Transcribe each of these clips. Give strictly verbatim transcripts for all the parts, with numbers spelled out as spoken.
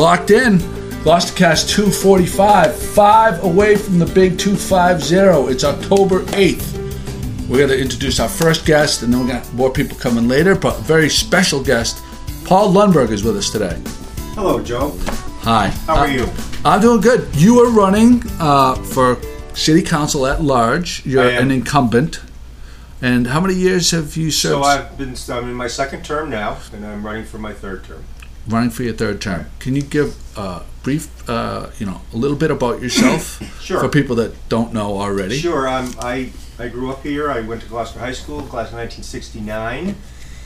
locked in. Gloucestercast two forty-five, five away from the big two fifty. It's October eighth. We're going to introduce our first guest, and then we're going to have more people coming later, but a very special guest. Paul Lundberg is with us today. Hello, Joe. Hi. How are uh, you? I'm doing good. You are running uh, for City Council at large. You're an incumbent. And how many years have you served? So I've been, I'm in my second term now, and I'm running for my third term. Running for your third term. Can you give a brief, uh, you know, a little bit about yourself? Sure. For people that don't know already. Sure. Um, I I grew up here. I went to Gloucester High School, class of nineteen sixty-nine,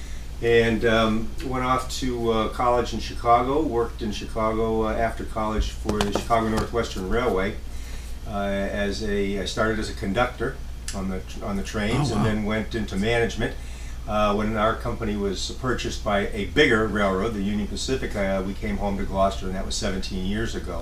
and um, went off to uh, college in Chicago. Worked in Chicago uh, after college for the Chicago Northwestern Railway. Uh, as a, I started as a conductor on the on the trains, oh, wow. and then went into management. Uh, when our company was purchased by a bigger railroad, the Union Pacific, uh, we came home to Gloucester, and that was seventeen years ago.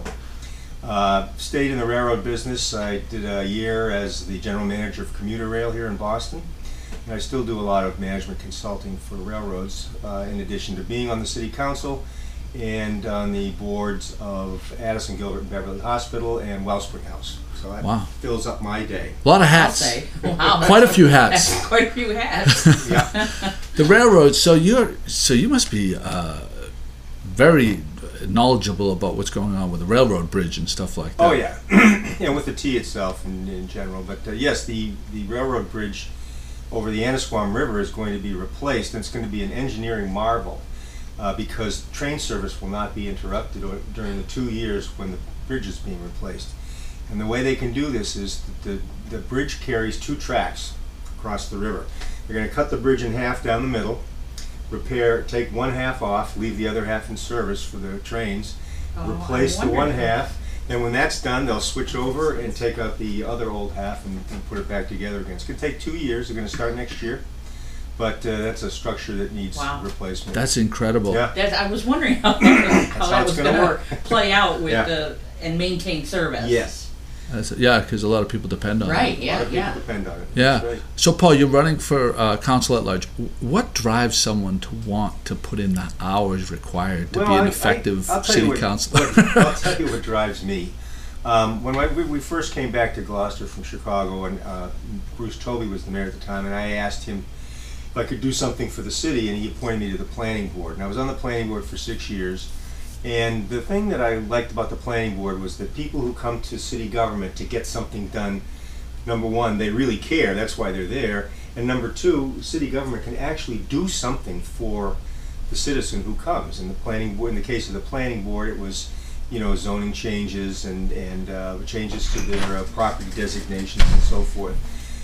Uh, stayed in the railroad business. I did a year as the general manager of Commuter Rail here in Boston, and I still do a lot of management consulting for railroads, uh, in addition to being on the City Council and on the boards of Addison, Gilbert, and Beverly Hospital and Wellspring House. So that wow. fills up my day. A lot of hats. I'll say. Wow, quite a few hats. That's quite a few hats. Yeah. The railroads. So you're. So you must be uh, very knowledgeable about what's going on with the railroad bridge and stuff like that. Oh yeah, and with the T itself in, in general. But uh, yes, the the railroad bridge over the Annisquam River is going to be replaced, and it's going to be an engineering marvel uh, because train service will not be interrupted during the two years when the bridge is being replaced. And the way they can do this is that the, the bridge carries two tracks across the river. They're going to cut the bridge in half down the middle, repair, take one half off, leave the other half in service for the trains, oh, replace the one half. Then when that's done, they'll switch over and take out the other old half and, and put it back together again. It's going to take two years. They're going to start next year. But uh, that's a structure that needs wow. replacement. That's incredible. Yeah. That's, I was wondering how, that, how, how that was going to play out with yeah. the and maintain service. Yes. That's, yeah, because a lot of people depend on right, it. Right, yeah, a lot of people yeah. depend on it. Yeah. Right. So, Paul, you're running for uh, council at large. What drives someone to want to put in the hours required to well, be an I, effective I, city what, councilor? what, I'll tell you what drives me. Um, when I, we, we first came back to Gloucester from Chicago, and uh, Bruce Toby was the mayor at the time, and I asked him if I could do something for the city, and he appointed me to the planning board. And I was on the planning board for six years. And the thing that I liked about the planning board was that people who come to city government to get something done, number one, they really care, that's why they're there, and number two, city government can actually do something for the citizen who comes. And the planning board, in the case of the planning board, it was, you know, zoning changes and, and uh, changes to their uh, property designations and so forth.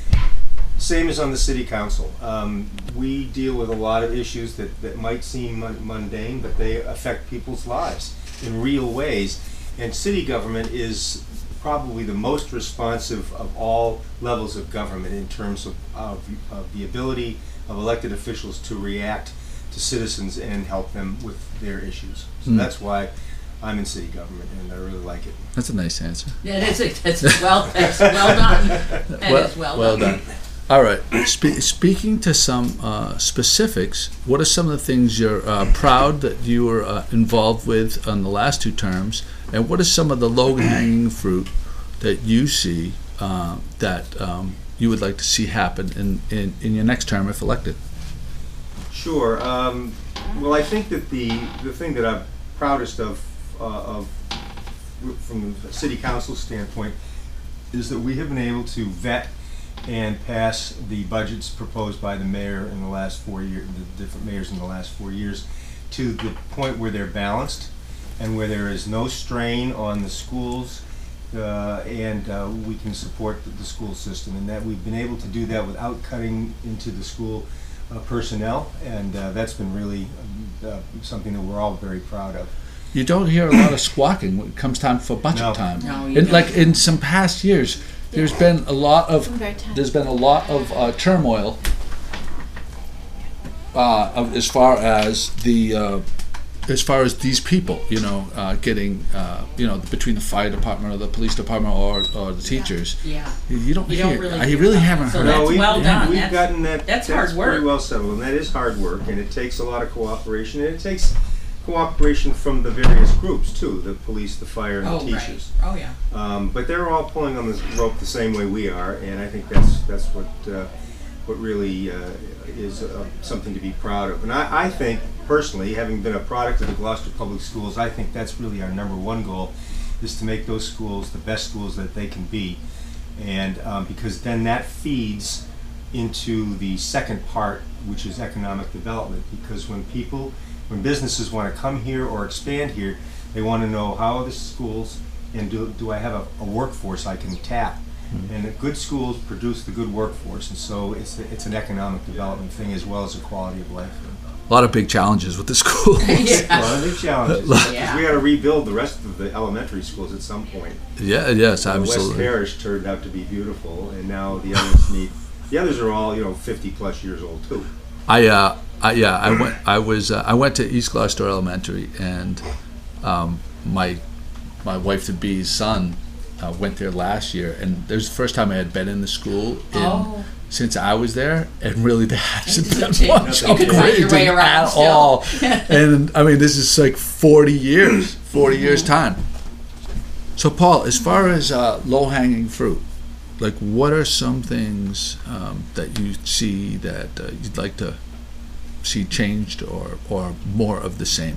Same as on the city council. Um, we deal with a lot of issues that, that might seem mundane, but they affect people's lives in real ways. And city government is probably the most responsive of all levels of government in terms of, of, of the ability of elected officials to react to citizens and help them with their issues. So mm. that's why I'm in city government, and I really like it. That's a nice answer. Yeah, that's, a, that's well, that's well done. That well, is well, well done. done. All right. Spe- speaking to some uh, specifics, what are some of the things you're uh, proud that you were uh, involved with on the last two terms, and what are some of the low-hanging fruit that you see uh, that um, you would like to see happen in, in, in your next term if elected? Sure. Um, well, I think that the the thing that I'm proudest of, uh, of from the city council standpoint, is that we have been able to vet and pass the budgets proposed by the mayor in the last four years, the different mayors in the last four years, to the point where they're balanced and where there is no strain on the schools, uh, and uh, we can support the, the school system. And that we've been able to do that without cutting into the school uh, personnel, and uh, that's been really uh, something that we're all very proud of. You don't hear a lot of squawking when it comes time for budget No. time. No, you in, don't. like in some past years, there's been a lot of there's been a lot of uh, turmoil uh, of, as far as the uh, as far as these people, you know, uh, getting uh, you know between the fire department or the police department or, or the teachers. Yeah. You, you don't You hear. don't really I hear really about haven't it. So heard. that's No, we've, well done. We've That's- gotten that. that's hard work. Pretty well settled, and that is hard work, and it takes a lot of cooperation, and it takes cooperation from the various groups too, the police, the fire, and Oh, the right. teachers. Oh, yeah. Um, but they're all pulling on this rope the same way we are, and I think that's that's what uh, what really uh, is uh, something to be proud of. And I, I think personally, having been a product of the Gloucester Public Schools, I think that's really our number one goal, is to make those schools the best schools that they can be, and um, because then that feeds into the second part, which is economic development. Because when people, when businesses want to come here or expand here, they want to know how are the schools, and do, do I have a, a workforce I can tap? Mm-hmm. And the good schools produce the good workforce, and so it's it's an economic development thing as well as a quality of life thing. A lot of big challenges with the school. Yeah. A lot of big challenges. Yeah. We got to rebuild the rest of the elementary schools at some point. Yeah, yes, The West absolutely. Parish turned out to be beautiful, and now the others need. The others are all, you know, fifty plus years old too. I, uh, I yeah, I went. I was. Uh, I went to East Gloucester Elementary, and um, my my wife to be's son uh, went there last year, and there's the first time I had been in the school in, Oh. since I was there, and really there hasn't It been didn't much change. You could find your way upgrading around at still. all. And I mean, this is like forty years, forty years time. So, Paul, as far as uh, low-hanging fruit, like what are some things um, that you see that uh, you'd like to see changed or, or more of the same?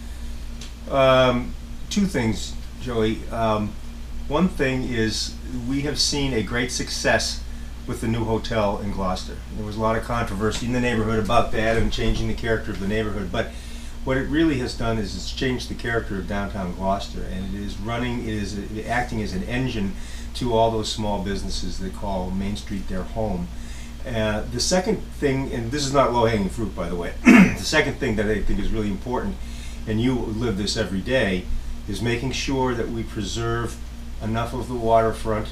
Um, two things, Joey. Um, one thing is we have seen a great success with the new hotel in Gloucester. There was a lot of controversy in the neighborhood about that and changing the character of the neighborhood, but what it really has done is it's changed the character of downtown Gloucester, and it is running, it is acting as an engine to all those small businesses that call Main Street their home. Uh, the second thing, and this is not low-hanging fruit, by the way, the second thing that I think is really important, and you live this every day, is making sure that we preserve enough of the waterfront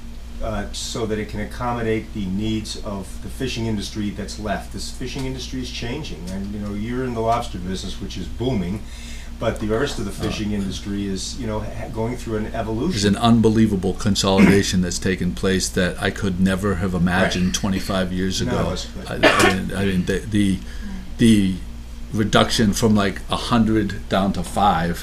uh, so that it can accommodate the needs of the fishing industry that's left. This fishing industry is changing, and you know, you're in the lobster business, which is booming, but the rest of the fishing industry is, you know, ha- going through an evolution. There's an unbelievable consolidation that's taken place that I could never have imagined Right. twenty-five years No, ago. it's good. I, I mean, I mean the, the the reduction from like a hundred down to five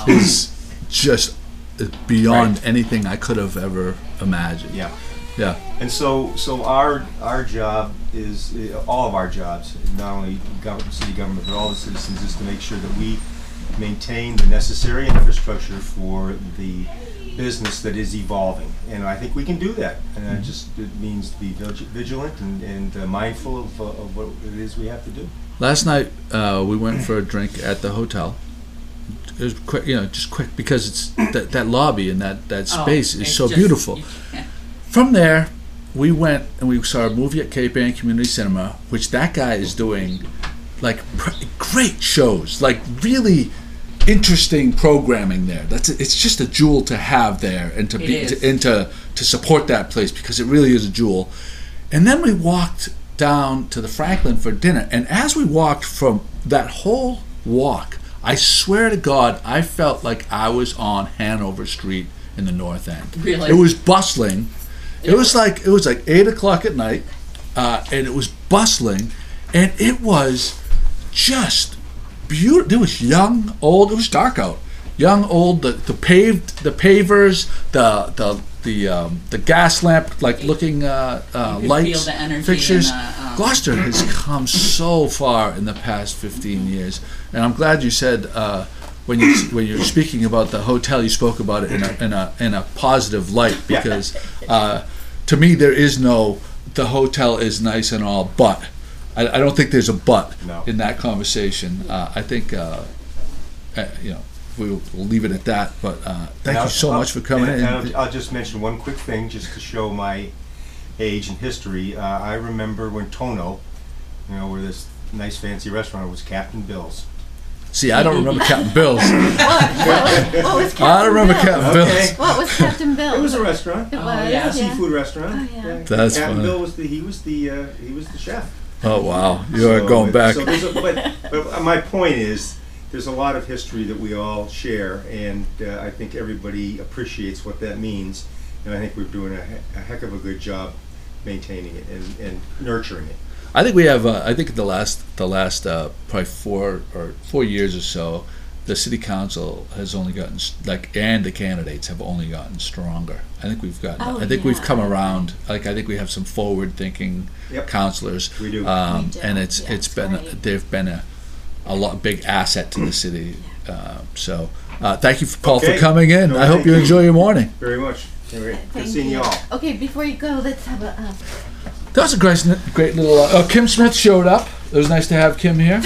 is just beyond Right. anything I could have ever imagined. Yeah. Yeah. And so, so our our job is uh, all of our jobs, not only government, city government, but all the citizens, is to make sure that we maintain the necessary infrastructure for the business that is evolving. And I think we can do that. And it just it means to be vig- vigilant and, and uh, mindful of, uh, of what it is we have to do. Last night uh, we went for a drink at the hotel. It was quick, you know, just quick because it's that, that lobby and that, that Oh, space is it's so just- beautiful. you can't- From there, we went and we saw a movie at Cape Ann Community Cinema, which that guy is doing, like pr- great shows, like really interesting programming there. That's it's just a jewel to have there, and to It be is. to, and to to support that place because it really is a jewel. And then we walked down to the Franklin for dinner, and as we walked from that whole walk, I swear to God, I felt like I was on Hanover Street in the North End. Really? It was bustling. It was like it was like eight o'clock at night, uh, and it was bustling, and it was just beautiful. It was young, old. It was dark out. Young, old. The, the paved, the pavers, the the the um, the gas lamp, like looking uh, uh, You could lights, feel the energy fixtures. and the, um, Gloucester has come so far in the past fifteen years, and I'm glad you said. Uh, When you when you're speaking about the hotel, you spoke about it in a in a in a positive light because uh, to me there is no the hotel is nice and all, but I, I don't think there's a but No. in that conversation. Uh, I think uh, uh, you know we'll, we'll leave it at that. But uh, thank And you so I'll- much for coming and, in. and I'll, I'll just mention one quick thing, just to show my age and history. Uh, I remember when Tono, you know, where this nice fancy restaurant was Captain Bill's. See, I don't remember Captain Bill's. What, what, was, what was Captain I don't remember Bill? Captain Okay. Bill's. What was Captain Bill? It was a restaurant. It Oh, was, yeah. A seafood restaurant. Oh, yeah. That's Captain funny. Bill was the he was the uh, he was the chef. Oh wow, you are So, going back. So there's a, but, but my point is, there's a lot of history that we all share, and uh, I think everybody appreciates what that means, and I think we're doing a, he- a heck of a good job maintaining it and, and nurturing it. I think we have. Uh, I think the last the last uh, probably four or four years or so, the city council has only gotten s- like, and the candidates have only gotten stronger. I think we've gotten. Oh, I think we've yeah. come around. Like I think we have some forward thinking Yep. councilors. We do. Um, We do, and it's yeah, it's that's been right. they've been a a lot big asset to the city. Uh, so uh, thank you, Paul, Okay. for coming in. No, I hope thank you you. enjoy your morning. Very much. Anyway, good Thank seeing you you. all. Okay, before you go, let's have a. Uh, That was a great, great little. Uh, oh, Kim Smith showed up. It was nice to have Kim here.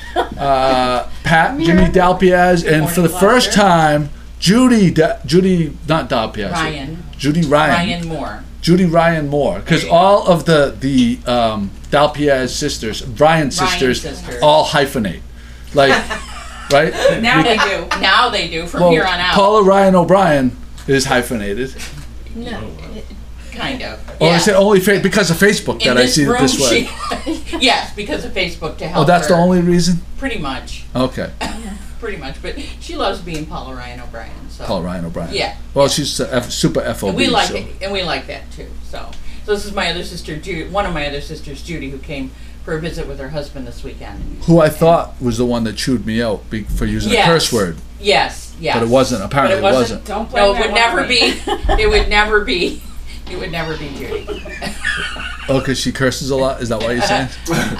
Uh, Pat, Jimmy Dalpiaz, and for the Morning, first Gloucester. time, Judy, Da- Judy, not Dalpiaz, Ryan. Judy Ryan, Ryan Moore. Judy Ryan Moore, because There you go. all of the the um, Dalpiaz sisters, Ryan sisters, sisters. all hyphenate, like, right? Now they do. Now they do from Well, here on out. Paula Ryan O'Brien is hyphenated. no. it- Kind of. Oh, yeah. I said only fa- because of Facebook In that I this see it room, this way. she, yes, because of Facebook to help Oh, that's her. the only reason. Pretty much. Okay, Pretty much. But she loves being Paula Ryan O'Brien. So. Paula Ryan O'Brien. Yeah. Well, she's uh, F- super F O B. And we like so. it, and we like that too. So, so this is my other sister, Judy, one of my other sisters, Judy, who came for a visit with her husband this weekend. Who I thought was the one that chewed me out be- for using Yes. a curse word, Yes, yes. but it wasn't. But Apparently, it it wasn't. wasn't. Don't blame No, it that would one never on me. be. It would never be. It would never be Judy. Oh, because she curses a lot. Is that why you're saying?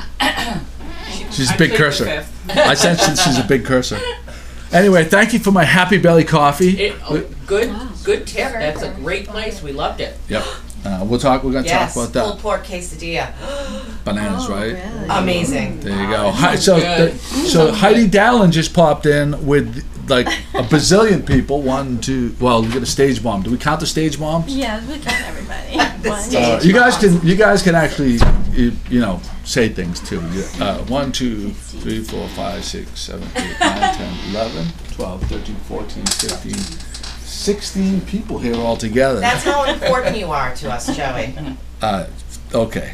She's a I big plead the cursor. fifth. I sense that she's a big cursor. Anyway, thank you for my Happy Belly coffee. It, oh, good, Wow. good tip. That's a great place. We loved it. Yep. Uh, we'll talk. We're gonna Yes, talk about pulled that. pork quesadilla. Bananas, oh, right? Really? Amazing. There you go. Hi, so, good. the, so Heidi Dallin just popped in with like a bazillion people. One, two. Well, we got a stage bomb. Do we count the stage bombs? Yeah, we count everybody. The One, stage Uh, you guys can. You guys can actually, you, you know, say things too. You- Uh, one, two, three, four, five, six, seven, eight, nine, ten, eleven, twelve, thirteen, fourteen, fifteen, sixteen people here all together. That's how important you are to us, Joey. Uh, okay,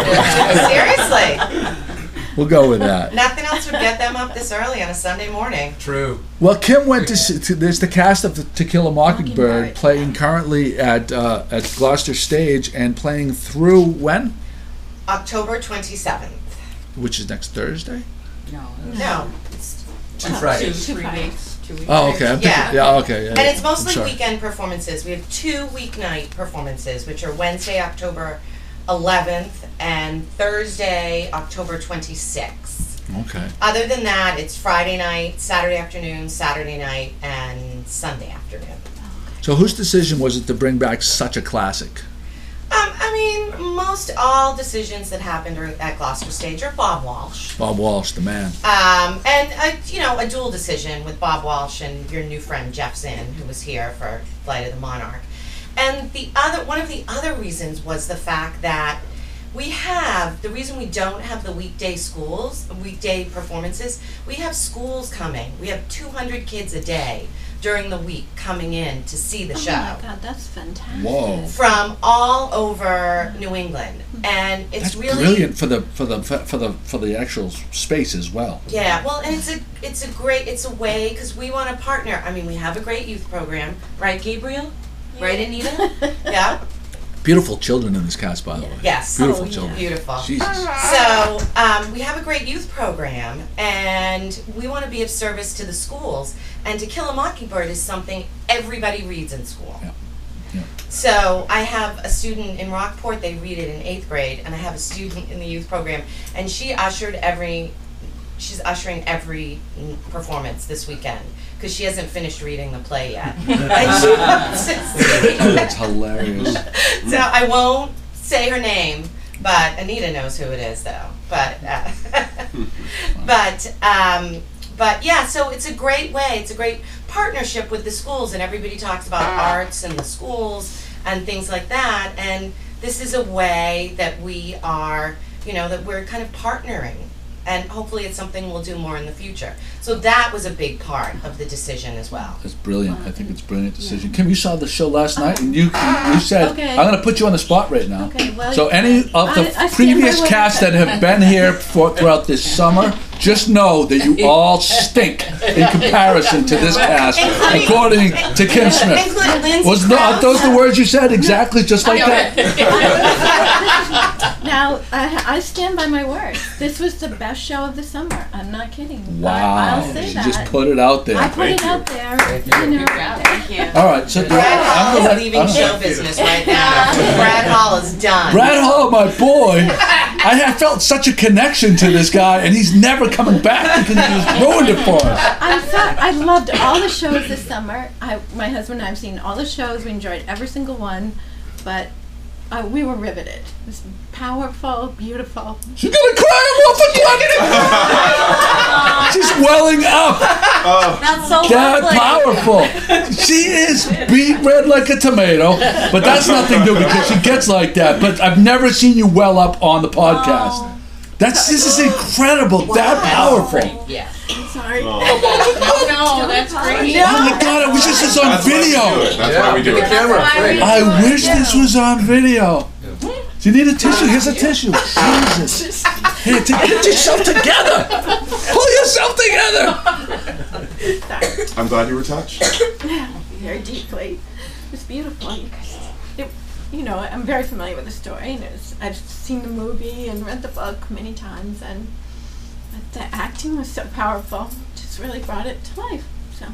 Seriously. we'll go with that. Nothing else would get them up this early on a Sunday morning. True. Well, Kim went to, s- to there's the cast of the To Kill a Mockingbird Mockingbird, playing currently at uh, at Gloucester Stage and playing through when, October twenty-seventh. which is next Thursday. No. No. Two Two, Fridays. three weeks. Two weeks. Oh, okay. I'm thinking, Yeah. yeah. Okay. Yeah, And it's I'm mostly sorry. weekend performances. We have two weeknight performances, which are Wednesday, October eleventh, and Thursday, October twenty-sixth. Okay. Other than that, it's Friday night, Saturday afternoon, Saturday night, and Sunday afternoon. So whose decision was it to bring back such a classic? Um, I mean, most all decisions that happened are at Gloucester Stage are Bob Walsh. Bob Walsh, the man. Um, and, a, you know, a dual decision with Bob Walsh and your new friend Jeff Zinn, who was here for Flight of the Monarch. And the other, one of the other reasons was the fact that we have, the reason we don't have the weekday schools, weekday performances, we have schools coming. We have two hundred kids a day during the week coming in to see the Oh show. my God, that's fantastic. Whoa. From all over New England. And it's That's really brilliant for the for the for the for the actual space as well. Yeah, well, and it's a it's a great it's a way because we want to partner. I mean, we have a great youth program, right, Gabriel? Right, Anita? Yeah. Beautiful children in this cast, by the way. Yes. Beautiful Oh, yeah. children. Beautiful. Jesus. So um, we have a great youth program, and we want to be of service to the schools. And To Kill a Mockingbird is something everybody reads in school. Yeah. Yeah. So I have a student in Rockport. They read it in eighth grade, and I have a student in the youth program, and she ushered every. She's ushering every mm, performance this weekend because she hasn't finished reading the play yet. And she wants to see. That's hilarious. So I won't say her name, but Anita knows who it is, though. But uh, but um, but yeah, so it's a great way. It's a great partnership with the schools, and everybody talks about arts and the schools and things like that. And this is a way that we are, you know, that we're kind of partnering. And hopefully it's something we'll do more in the future. So that was a big part of the decision as well. That's brilliant. I think it's a brilliant decision. Kim, you saw the show last night, and you you said, Okay. "I'm going to put you on the spot right now." Okay, well, so any of the I- I stand previous by what cast I that have been here for, throughout this summer, just know that you all stink in comparison to this cast, Including- according to Kim Smith. Including Lindsay Was not Krause. those the words you said exactly just like that? Now, Now, I, I stand by my word. This was the best show of the summer. I'm not kidding. Wow. I, I'll say She that. just put it out there. I put Thank it you. out there. Thank you. You know, Yeah, thank you. All right, so Brad I'm Hall gonna is let- leaving I'm- show business right now. Brad Hall is done. Brad Hall, my boy. I have felt such a connection to this guy, and he's never coming back because he just ruined it for us. I'm so, I loved all the shows this summer. I, my husband and I have seen all the shows. We enjoyed every single one, but uh, we were riveted. It was powerful, beautiful. She's gonna cry. I'm off She's welling up. That's so That lovely. powerful. She is beet red like a tomato, but that's nothing new because she gets like that. But I've never seen you well up on the podcast. That's this is incredible. That powerful. Yeah. I'm sorry. No, no, that's great. Oh my god! I wish this was on That's why we do video. it. That's why we do the it. camera. Right. I wish this was on video. Do you need a tissue? Here's a tissue. Jesus. Here, t- get yourself together. Pull yourself together. Sorry. I'm glad you were touched. Very deeply. It was beautiful. You guys, it, you know, I'm very familiar with the story, and it was, I've seen the movie and read the book many times, and but the acting was so powerful. Just really brought it to life. So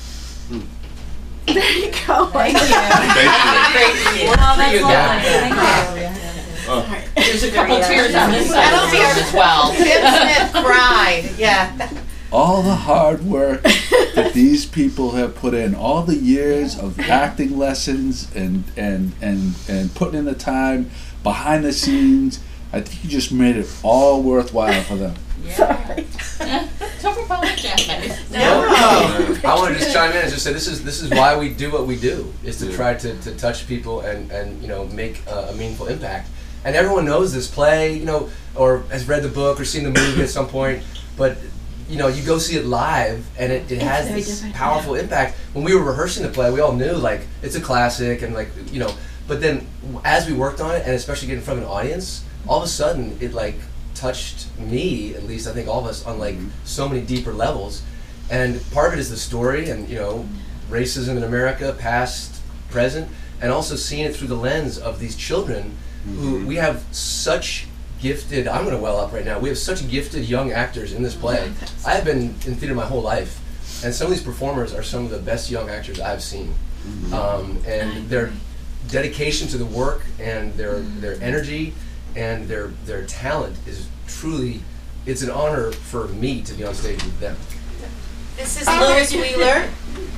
there you go. Thank you. Thank you. Wow, that's you, lovely. Thank you. Sorry. There's a couple tears on this side That'll of be the our room as well. Tim Smith cried. Yeah. All the hard work that these people have put in, all the years of acting lessons and and and and putting in the time behind the scenes, I think you just made it all worthwhile for them. Yeah. Don't apologize. No. I want to just chime in and just say this is this is why we do what we do, is to try to, to touch people and, and you know make a, a meaningful impact. And everyone knows this play, you know, or has read the book or seen the movie at some point, but you know, you go see it live and it, it has very this different, powerful impact. When we were rehearsing the play, we all knew like it's a classic and like you know, but then as we worked on it and especially getting in front of an audience, all of a sudden it like touched me, at least I think all of us, on like so many deeper levels. And part of it is the story and you know racism in America, past, present, and also seeing it through the lens of these children who we have such gifted, I'm going to well up right now, we have such gifted young actors in this play. I have been in theater my whole life, and some of these performers are some of the best young actors I've seen. Um, and their dedication to the work and their their energy and their their talent is truly, it's an honor for me to be on stage with them. This is Lewis Wheeler.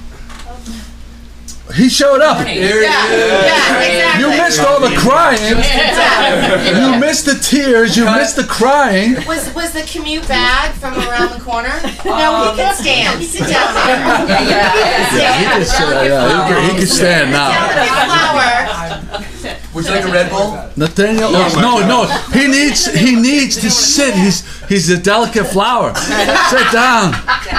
He showed up. Morning. There Yeah, it is. yeah, exactly. You missed all the crying. You missed the tears. You missed the crying. Was was the commute bad from around the corner? No, he can stand. Sit down there. Yeah. Yeah, he can stand. Yeah, he can, he can stand now. Flower. Would you like a Red Bull? Nathaniel, oh, no, no, he needs, he needs to sit. He's, he's a delicate flower. Sit down.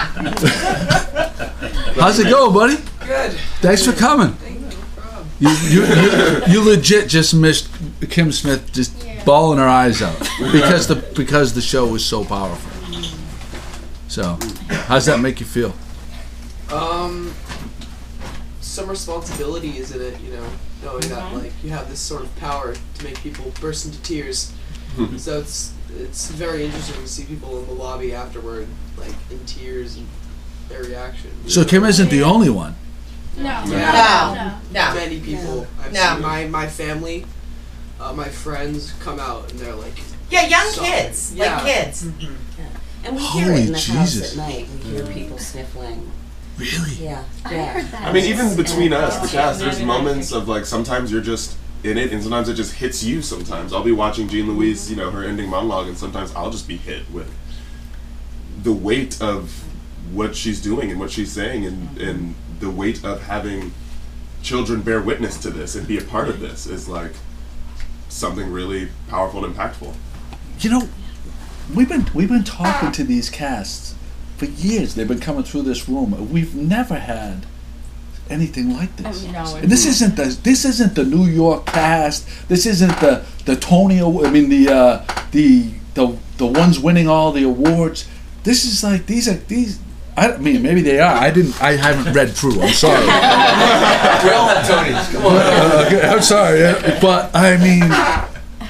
How's it going, buddy? Good. Thanks for coming. You, you, you, you legit just missed Kim Smith just bawling her eyes out because the because the show was so powerful. So, how's that make you feel? Um, some responsibility is in it, you know, knowing that like you have this sort of power to make people burst into tears. So it's it's very interesting to see people in the lobby afterward, like in tears and their reaction. So Kim isn't the only one. No. No. No. Many people. I've No. seen my my family, uh, my friends come out and they're like, Yeah, young Sorry. kids. Yeah. Like kids. And we hear Holy it in the house Jesus. at night. We hear people sniffling. Really? Yeah. I yeah. heard that. I mean, even between us, the Yeah. cast, there's moments of like sometimes you're just in it, and sometimes it just hits you. Sometimes I'll be watching Jean Louise, you know, her ending monologue, and sometimes I'll just be hit with the weight of what she's doing and what she's saying, and and the weight of having children bear witness to this and be a part of this is like something really powerful and impactful. You know, we've been we've been talking to these casts for years. They've been coming through this room. We've never had anything like this. No, And this isn't the this isn't the New York cast. This isn't the the Tony. Aw- I mean the uh, the the the ones winning all the awards. This is like these are these. I mean, maybe they are. I didn't. I haven't read through. I'm sorry. We all have Tonys. Come on. Uh, okay, I'm sorry, yeah. But I mean, I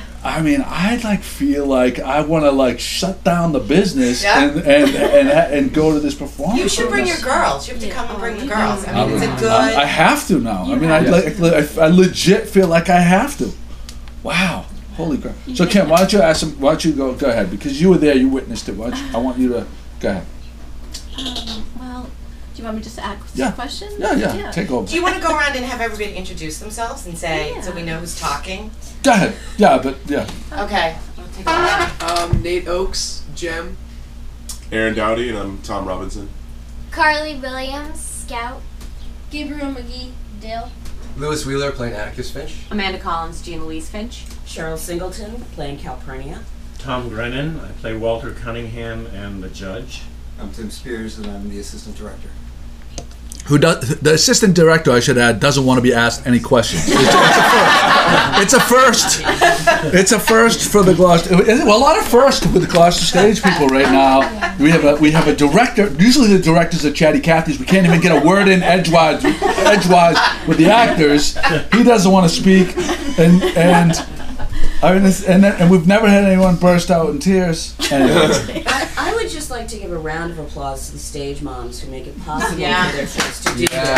I mean, I like feel like I want to like shut down the business Yeah. and, and and and go to this performance. You should bring your This- girls. You have to Yeah. come and bring the Oh, girls. I mean, it's a I- good. I have to now. I You mean, I, have like, I, I legit feel like I have to. Wow. Holy crap. So, Kim, why don't you ask him, why don't you go, go ahead, because you were there, you witnessed it. Why don't you, I want you to, go ahead. Um, well, do you want me just to ask Yeah. questions? Yeah, yeah, take over. Do you want to go around and have everybody introduce themselves and say, so Yeah. we know who's talking? Go ahead. Yeah, but, yeah. Okay. I'll take it. Um, Nate Oakes, Jem. Aaron Dowdy, and I'm Tom Robinson. Carly Williams, Scout. Gabriel McGee, Dale. Lewis Wheeler playing Atticus Finch. Amanda Collins, Jean Louise Finch. Cheryl Singleton, playing Calpurnia. Tom Grennan, I play Walter Cunningham and the judge. I'm Tim Spears, and I'm the assistant director. Who does, the assistant director, I should add, doesn't want to be asked any questions. It's, it's a first. It's a first. It's a first for the Gloucester. Well, a lot of firsts with the Gloucester stage people right now. We have a we have a director. Usually the directors are chatty Cathy's. We can't even get a word in edgewise edgewise with the actors. He doesn't want to speak, and and. I mean, it's, and, then, and we've never had anyone burst out in tears. Anyway. I, I would just like to give a round of applause to the stage moms who make it possible Yeah. for their kids to do Yeah.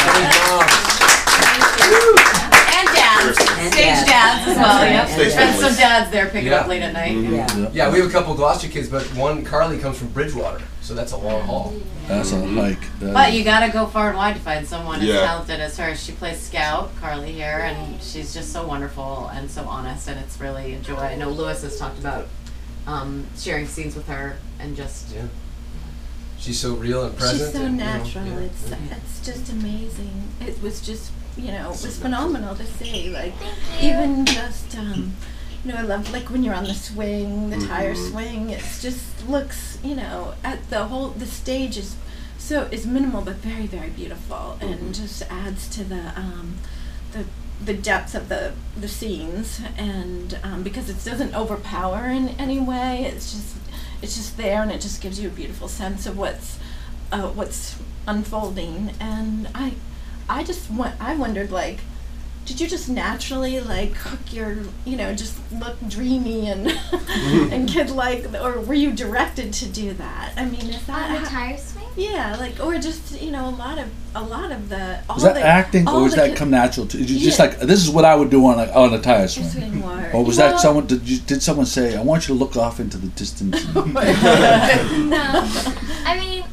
And dads. And Stage dads. dads as well, yep. And There's been dads. some dads there picking Yeah. up late at night. Yeah. Yeah, we have a couple Gloucester kids, but one, Carly, comes from Bridgewater, so that's a long haul. That's a hike. Uh, But you gotta go far and wide to find someone as Yeah. talented as her. She plays Scout, Carly here, and she's just so wonderful and so honest, and it's really a joy. I know Lewis has talked about um, sharing scenes with her and just Yeah. She's so real and present. She's so and, you know, natural. yeah, It's yeah. it's just amazing. It was just you know it was phenomenal to see. Like even just um, you know I love like when you're on the swing, the tire Mhm. swing. It's just looks you know at the whole the stage is so is minimal but very very beautiful and just adds to the um, the the depth of the the scenes and um, because it doesn't overpower in any way. It's just it's just there and it just gives you a beautiful sense of what's uh, what's unfolding. And I I just wa- I wondered like, did you just naturally like cook your you know just look dreamy and and kid like, or were you directed to do that? I mean, is that On the how- tire swing? yeah, like or just you know a lot of a lot of the all Was that the, acting, all or was the that kid- come natural to you? Just Yeah. like this is what I would do on a on a tire swing, swing war. or was Well- that someone? Did you, did someone say, "I want you to look off into the distance"? and- No. I mean,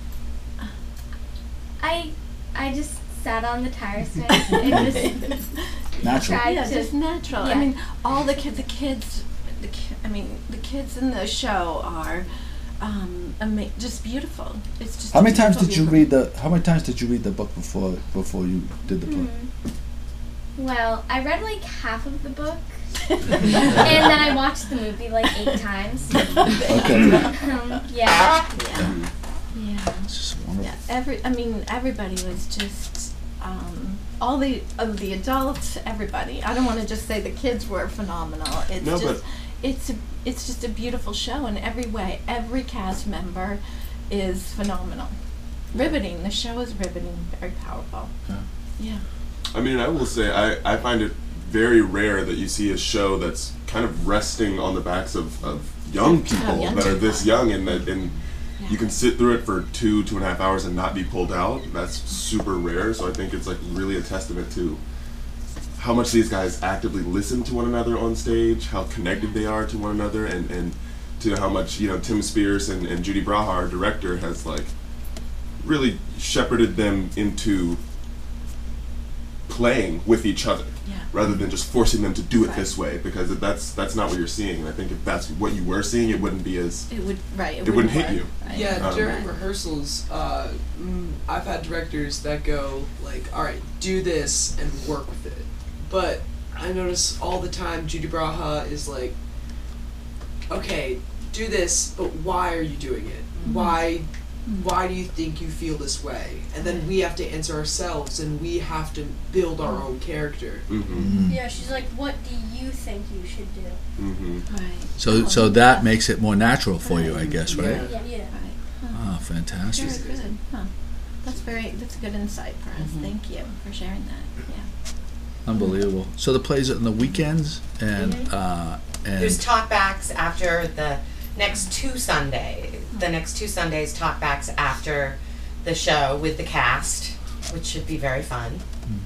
I I just sat on the tire swing. It just Natural. tried Yeah, to- just natural. I yeah. mean, all the kids, the kids, the ki- I mean, the kids in the show are um, ama- just beautiful. It's just. How a many times beautiful, did you beautiful- read the? How many times did you read the book before before you did the play? Hmm. Well, I read like half of the book, and then I watched the movie like eight times. Okay. Um, yeah. Yeah. Yeah. It's just wonderful. Yeah. Every. I mean, everybody was just. Um, all the of the adults, everybody. I don't want to just say the kids were phenomenal. It's No, just. but- It's a, it's just a beautiful show in every way. Every cast member is phenomenal. Riveting. The show is riveting. Very powerful. Yeah. Yeah. I mean, I will say, I, I find it very rare that you see a show that's kind of resting on the backs of, of young people young that are people. this young, and that and you can sit through it for two, two and a half hours and not be pulled out. That's super rare, so I think it's like really a testament to how much these guys actively listen to one another on stage, how connected they are to one another, and, and to how much, you know, Tim Spears and, and Judy Braha, our director, has like really shepherded them into playing with each other, Yeah. rather than just forcing them to do it Right. this way, because that's that's not what you're seeing. And I think if that's what you were seeing, it wouldn't be as It would right. It, It wouldn't hit work, you. Right. Yeah, Um, during Right. rehearsals, uh, mm, I've had directors that go like, "All right, do this and work with it." But I notice all the time Judy Braha is like, "Okay, do this, but why are you doing it? Why, why do you think you feel this way?" And then we have to answer ourselves, and we have to build our own character. Mm-hmm. Yeah, she's like, what do you think you should do? Mm-hmm. Right. So so that makes it more natural for you, I guess, right? Yeah. Yeah. yeah. Right. Huh. Oh, fantastic. Very good. Huh. That's very. That's a good insight for us. Thank you for sharing that. Yeah. Unbelievable. So the plays on the weekends, and uh, And There's talkbacks after the next two Sundays. The next two Sundays talkbacks after the show with the cast, which should be very fun.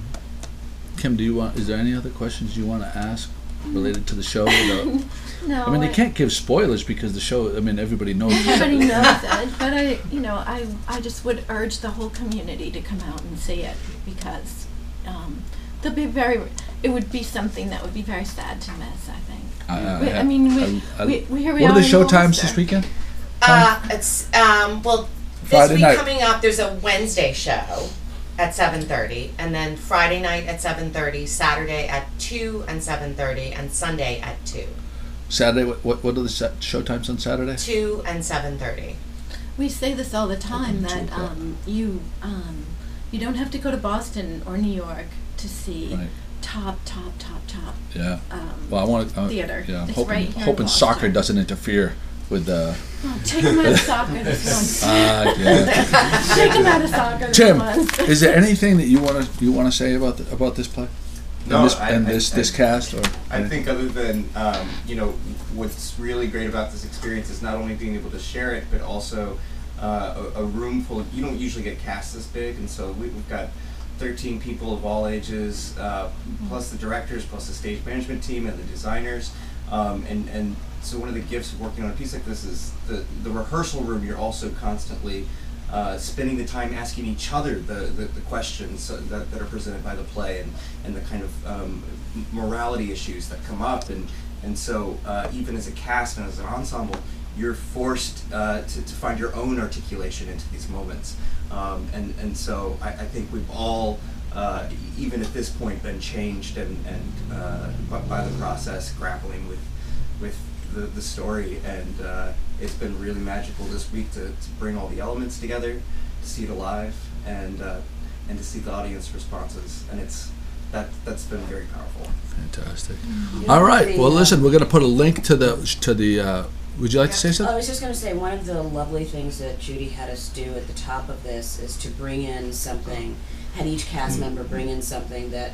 Kim, do you want? Is there any other questions you want to ask related to the show? Without, No, I mean, they I- can't give spoilers because the show. I mean, everybody knows. Everybody knows it, but I, you know, I, I just would urge the whole community to come out and see it because um, they'll be very. It would be something that would be very sad to miss. I think. I- We- I- I mean, we, I- I- we, we here we What are are the in show times Ulster. this weekend? Uh, it's um, well, this Friday week night. coming up. There's a Wednesday show at seven thirty, and then Friday night at seven thirty, Saturday at two and seven thirty, and Sunday at two. Saturday. What what, what are the set show times on Saturday? Two and seven thirty. We say this all the time Okay, that two o'clock. um, you um, you don't have to go to Boston or New York to see Right. top, top, top, top. Yeah. Um, Well, I want to. Uh, theater. Yeah, I'm It's hoping right here in hoping Boston. soccer doesn't interfere with the. Oh, take him out of soccer this one. Uh, yeah. Take him out of soccer this Tim, one. is there anything that you want to you want to say about the, about this play? No, and this, I- and I- this I- this cast, or I think other than, um, you know, what's really great about this experience is not only being able to share it, but also uh, a, a room full of, you don't usually get casts this big, and so we, we've got thirteen people of all ages, uh, plus the directors, plus the stage management team and the designers, um, and, and so one of the gifts of working on a piece like this is the, the rehearsal room. You're also constantly uh, spending the time asking each other the, the, the questions that, that are presented by the play, and, and the kind of um, m- morality issues that come up, and, and so uh, even as a cast and as an ensemble, you're forced uh, to, to find your own articulation into these moments. Um, and, and so I, I think we've all, uh, e- even at this point, been changed and, and uh, by, by the process, grappling with, with the, the story. And uh, it's been really magical this week to, to bring all the elements together, to see it alive, and, uh, and to see the audience responses. And it's that, that's been very powerful. fantastic. You All know, right. the, Well, uh, listen, we're going to put a link to the to the. Uh, would you like to say I something? was just going to say, one of the lovely things that Judy had us do at the top of this is to bring in something, had each cast member bring in something that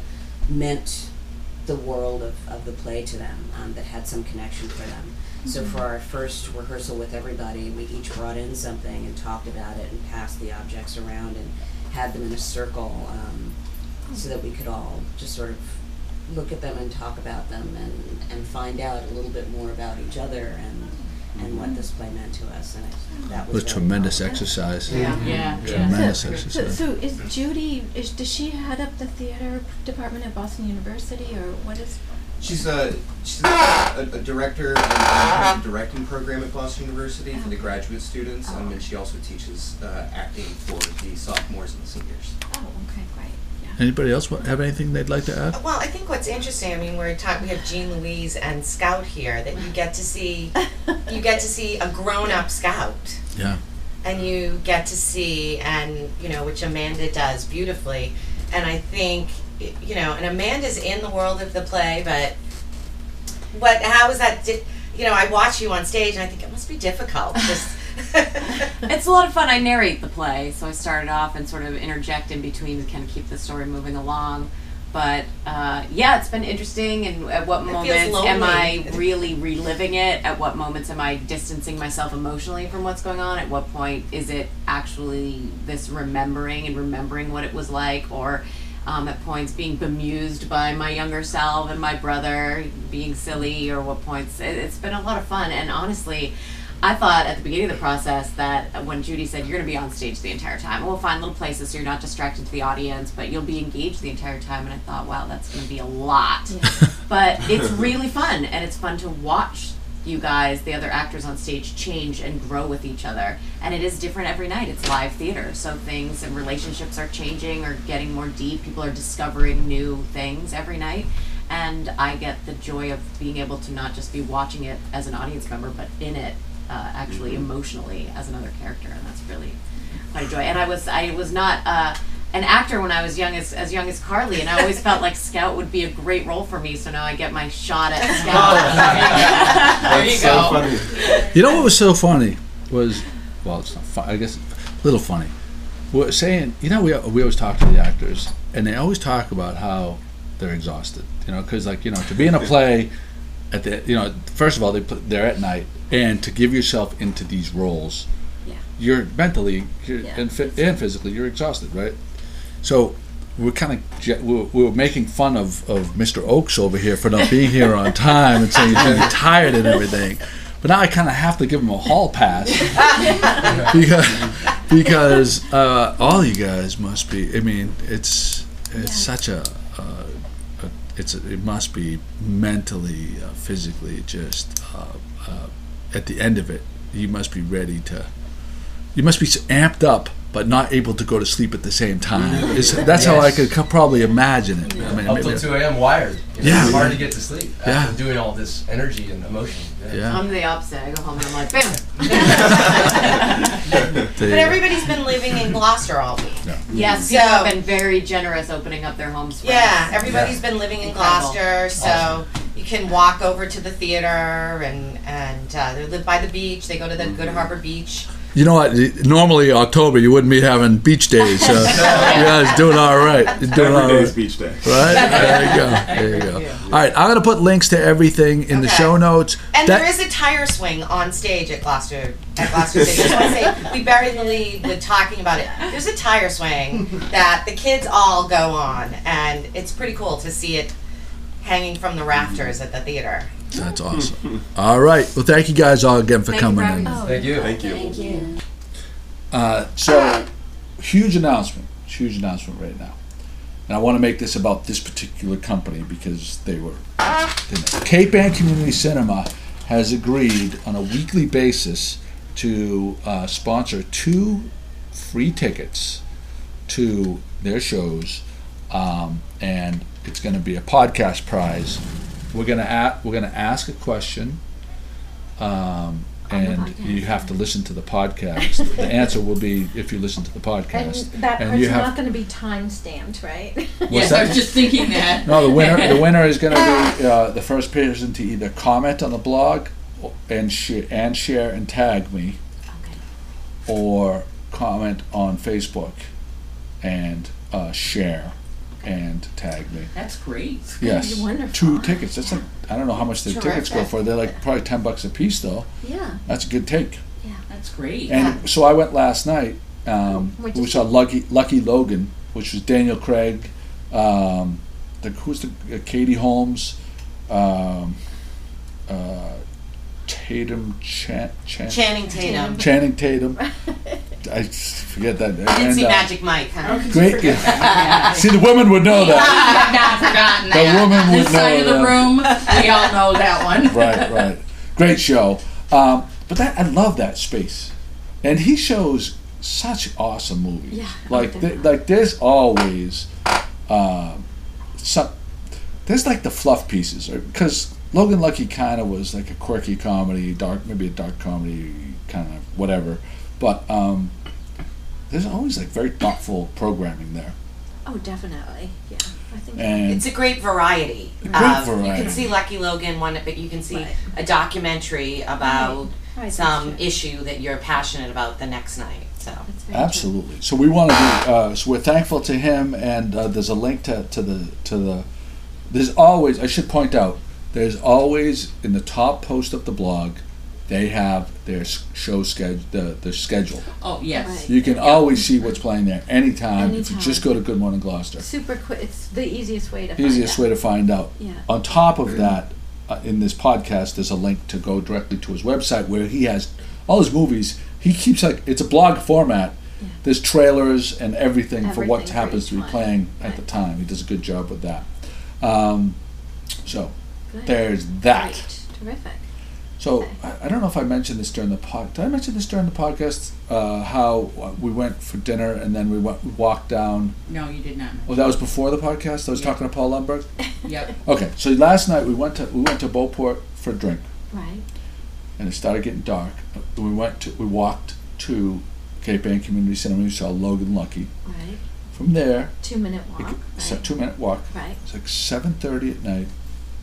meant the world of, of the play to them, um, that had some connection for them. So for our first rehearsal with everybody, we each brought in something and talked about it and passed the objects around and had them in a circle, um, so that we could all just sort of look at them and talk about them and, and find out a little bit more about each other and and what this play meant to us. And it, that It was was a really tremendous powerful. exercise. Yeah. Yeah. Tremendous So, so, exercise. so is Judy, is, does she head up the theater department at Boston University, or what is? She's a she's a, a director in the directing program at Boston University for the graduate students, um, and she also teaches uh, acting for the sophomores and the seniors. Oh, okay, great. Yeah. Anybody else wa- have anything they'd like to add? Well, I think what's interesting, I mean, we're talking, we have Jean Louise and Scout here, that you get to see, you get to see a grown-up Scout. Yeah. And you get to see, and, you know, which Amanda does beautifully. And I think, y- you know, and Amanda's in the world of the play, but what, how is that, di- you know, I watch you on stage and I think it must be difficult. Just It's a lot of fun. I narrate the play, so I started off and sort of interject in between to kind of keep the story moving along. But uh, yeah, it's been interesting. And at what It feels moments am I lonely. really reliving it? At what moments am I distancing myself emotionally from what's going on? At what point is it actually this remembering and remembering what it was like? Or um, at points being bemused by my younger self and my brother being silly? Or what points? It, it's been a lot of fun. And honestly, I thought at the beginning of the process that when Judy said you're going to be on stage the entire time, we'll find little places so you're not distracted to the audience, but you'll be engaged the entire time. And I thought, wow, that's going to be a lot. But it's really fun, and it's fun to watch you guys, the other actors on stage, change and grow with each other. And it is different every night. It's live theater, so things and relationships are changing or getting more deep. People are discovering new things every night. And I get the joy of being able to not just be watching it as an audience member, but in it. Uh, actually emotionally as another character, and that's really quite a joy. And I was I was not uh, an actor when I was young as as young as Carly, and I always felt like Scout would be a great role for me. So now I get my shot at Scout. There you That's go. so funny. You know what was so funny was, well, it's not fun. I guess a little funny. We're saying, you know, we we always talk to the actors, and they always talk about how they're exhausted. You know, because like you know, to be in a play. at the you know first of all they put there at night, and to give yourself into these roles, Yeah. you're mentally you're, Yeah. and, fi- and physically you're exhausted, right? So we're kind of je- we're, we're making fun of, of Mister Oakes over here for not being here on time and saying he's going to be tired and everything. But now I kind of have to give him a hall pass because because uh, all you guys must be. I mean, it's it's such a, uh, a it's a, it must be mentally, uh, physically, just uh, uh, at the end of it, you must be ready to. You must be so amped up, but not able to go to sleep at the same time. It's, that's how I Yes. could co- probably imagine it. I mean, Up maybe- till two a.m. wired. You know, Yeah. It's hard to get to sleep after Yeah. doing all this energy and emotion. Yeah. I'm the opposite. I go home and I'm like, bam. But everybody's been living in Gloucester all week. Yes, So- people have been very generous opening up their homes for Yeah, us. everybody's been living in Incredible. Gloucester, so you can walk over to the theater and and uh, they live by the beach. They go to the Good Harbor Beach. You know what? Normally October you wouldn't be having beach days. So you guys doing all right. You're doing Every all day is right. beach day. Right? There you go. There you go. All right, I'm gonna put links to everything in the Okay. show notes. And That- there is a tire swing on stage at Gloucester at Gloucester City. I just want to say we buried the lead with talking about it. There's a tire swing that the kids all go on, and it's pretty cool to see it hanging from the rafters at the theater. That's awesome. All right. Well, thank you guys all again for Thank you coming for in. having us. Thank you. Thank you. Thank you. Uh, so, huge announcement, huge announcement right now. And I want to make this about this particular company because they were. Cape Ann Community Cinema has agreed on a weekly basis to uh, sponsor two free tickets to their shows, um, and it's going to be a podcast prize. We're going to a- we're going to ask a question. Um, and you have to listen to the podcast. The answer will be if you listen to the And podcast. that And part's you have- not going to be time stamped, right? Yes, that? I was just thinking that. No, the winner. The winner is going to be uh, the first person to either comment on the blog and share and share and tag me, or comment on Facebook and uh, share and tag me. That's great. Yes, be wonderful. two tickets. That's like, I don't know how much the tickets go Terrific. for. They're like probably ten bucks a piece though. Yeah. That's a good take. That's great. And so I went last night. Um, What'd we you saw Lucky Lucky Logan, which was Daniel Craig. Um, the, who's the uh, Katie Holmes, um, uh, Tatum Chan, Chan, Channing Tatum. Channing Tatum. I s- forget that. You didn't And, see uh, Magic Mike, huh? Great. See, the women would know that. I have not forgotten The that. woman would This side know of the that. room, we all know that one. Right, right. Great show. Um, but that I love that space, and he shows such awesome movies. Yeah, Like, oh, th- like there's always, uh, some. There's like the fluff pieces, because Logan Lucky kind of was like a quirky comedy, dark, maybe a dark comedy, kind of whatever. But um, there's always like very thoughtful programming there. Oh, definitely. Yeah. I think. And It's a great variety. A great Um, You variety. can see Lucky Logan one, but you can see Right. a documentary about Right, that's some true. issue that you're passionate about the next night. So That's very true. Absolutely. So we want to be. Uh, so we're thankful to him, and uh, there's a link to, to the to the. There's always. I should point out. There's always in the top post of the blog, they have their s- show schedule. The the schedule. Oh, yes. Right. You can always see what's playing there anytime. If you Anytime. just go to Good Morning Gloucester. Super quick. It's the easiest way to find Easiest out. way to find out. Yeah. On top of that, uh, in this podcast, there's a link to go directly to his website where he has all his movies. He keeps like it's a blog format. Yeah. There's trailers and everything, for what Everything for happens each to be one. playing at the Right. time. He does a good job with that. Um, so Good. there's that. Great. Terrific. So Okay. I, I don't know if I mentioned this during the pod. Did I mention this during the podcast? Uh, how uh, we went for dinner and then we went we walked down. No, you did not. Oh, that was before the podcast. I was Yeah. talking to Paul Lundberg. Yep. Okay, so last night we went to we went to Beauport for a drink, Right. and it started getting dark. We went to we walked to Cape Ann Community Cinema. We saw Logan Lucky. Right. From there, Two minute it, walk. it's a Right. two minute walk. Right. It's like seven thirty at night.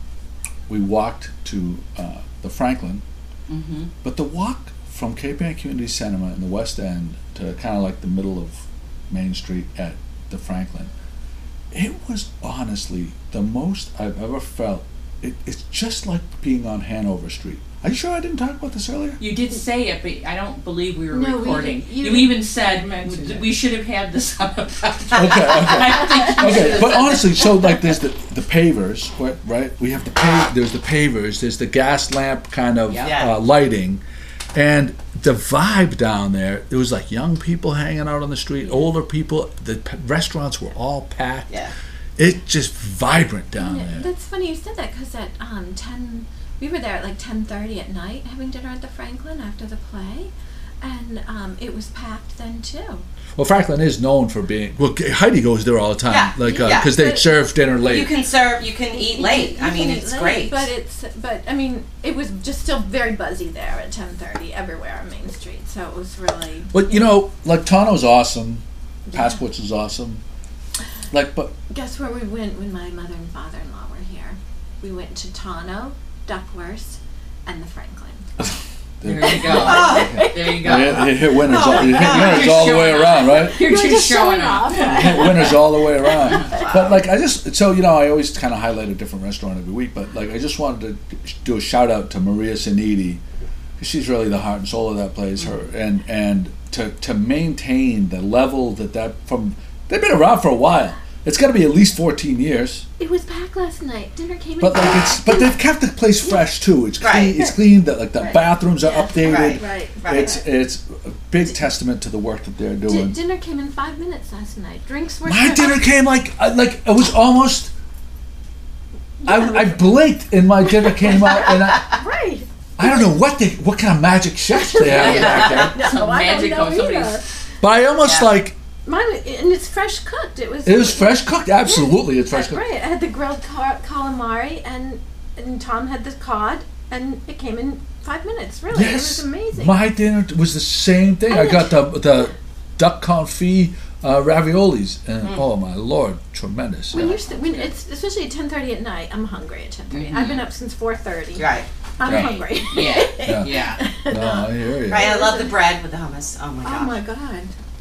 We walked to uh, the Franklin, Mm-hmm. but the walk from Cape Ann Community Cinema in the West End to kind of like the middle of Main Street at the Franklin, it was honestly the most I've ever felt it, it's just like being on Hanover Street. Are you sure I didn't talk about this earlier? You did say it, but I don't believe we were No, we recording. didn't- you you even said mentioned w- it. we should have had this on the podcast. Okay, okay. I don't think you should Okay, have but said honestly, so like there's the the pavers, right? right? We have the pa- there's the pavers, there's the gas lamp kind of Yeah. uh, lighting, and the vibe down there. There was like young people hanging out on the street, older people. The p- restaurants were all packed. Yeah. It's just vibrant down Yeah, there. that's funny you said that because at um, ten, we were there at like ten thirty at night having dinner at the Franklin after the play, and um, it was packed then too. Well, Franklin is known for being. Well, Heidi goes there all the time, Yeah, like yeah. because they But- serve dinner late. You can serve, you can eat late. You I mean, can it's eat great. late, But it's but I mean it was just still very buzzy there at ten thirty everywhere on Main Street. So it was really. But you know, like Tano's awesome, Yeah. Passports is awesome. Like, but Guess where we went when my mother and father-in-law were here? We went to Tano, Duckworth, and the Franklin. There you go. There you go. you hit, hit winners, Oh all, you hit my winners God. all the way You're around, right? You're You're just just showing showing off. off. You hit winners all the way around. But like, I just so you know, I always kind of highlight a different restaurant every week. But like, I just wanted to do a shout out to Maria Saniti, because she's really the heart and soul of that place. Her and and to to maintain the level that that from they've been around for a while. It's got to be at least fourteen years. It was packed last night. Dinner came in. But like it's, but they've kept the place fresh too. It's clean. Right. It's clean. That like the Right. bathrooms are Yeah. updated. Right. Right. Right. It's it's a big testament to the work that they're Di- doing. dinner came in five minutes last night. Drinks were. My served- dinner came like I- like it was almost. I, I blinked and my dinner came out and I, Right. I don't know what they what kind of magic chefs they have back there. No, Some I don't magic know of somebody's- either. But I almost Yeah. like Mine and it's fresh cooked. It was. it was fresh cooked. Absolutely, it's fresh Uh, cooked. Right. I had the grilled car- calamari and and Tom had the cod and it came in five minutes. Really, it Yes, was amazing. my dinner was the same thing. I I know. got the the duck confit uh, raviolis, and oh my lord, tremendous. when you're st- when it's especially at ten thirty at night, I'm hungry at ten thirty. I've been up since four thirty. Right. I'm Yeah. hungry. Yeah. Yeah. Yeah. No, I hear you. Right. I love the bread with the hummus. Oh my Oh god. my god.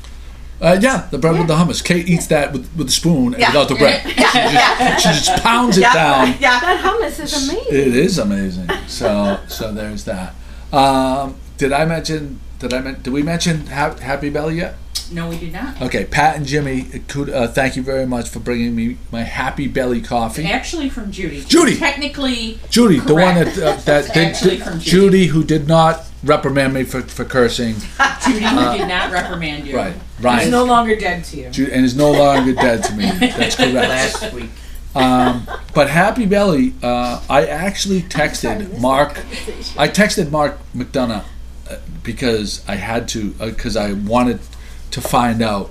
Uh, yeah, the bread with the hummus. Kate eats that with, with a spoon and Yeah. without the bread. She, just, she just pounds it Yeah. down. Yeah. That hummus is amazing. It is amazing. So, so there's that. Um, did I mention? Did I? men- Did we mention ha- Happy Belly yet? No, we did not. Okay, Pat and Jimmy, uh, could, uh, thank you very much for bringing me my Happy Belly coffee. Actually, from Judy. Judy! Technically. Judy, the one correct. that uh, that It's did, actually from Judy. Judy, who did not reprimand me for, for cursing. Judy, who Uh, did not reprimand you. Right, He's Ryan, no longer dead to you. Ju- and is no longer dead to me. That's correct. Last week. Um, but Happy Belly, uh, I actually sorry, texted this is Mark. a conversation. I texted Mark McDonough uh, because I had to, because I wanted to find out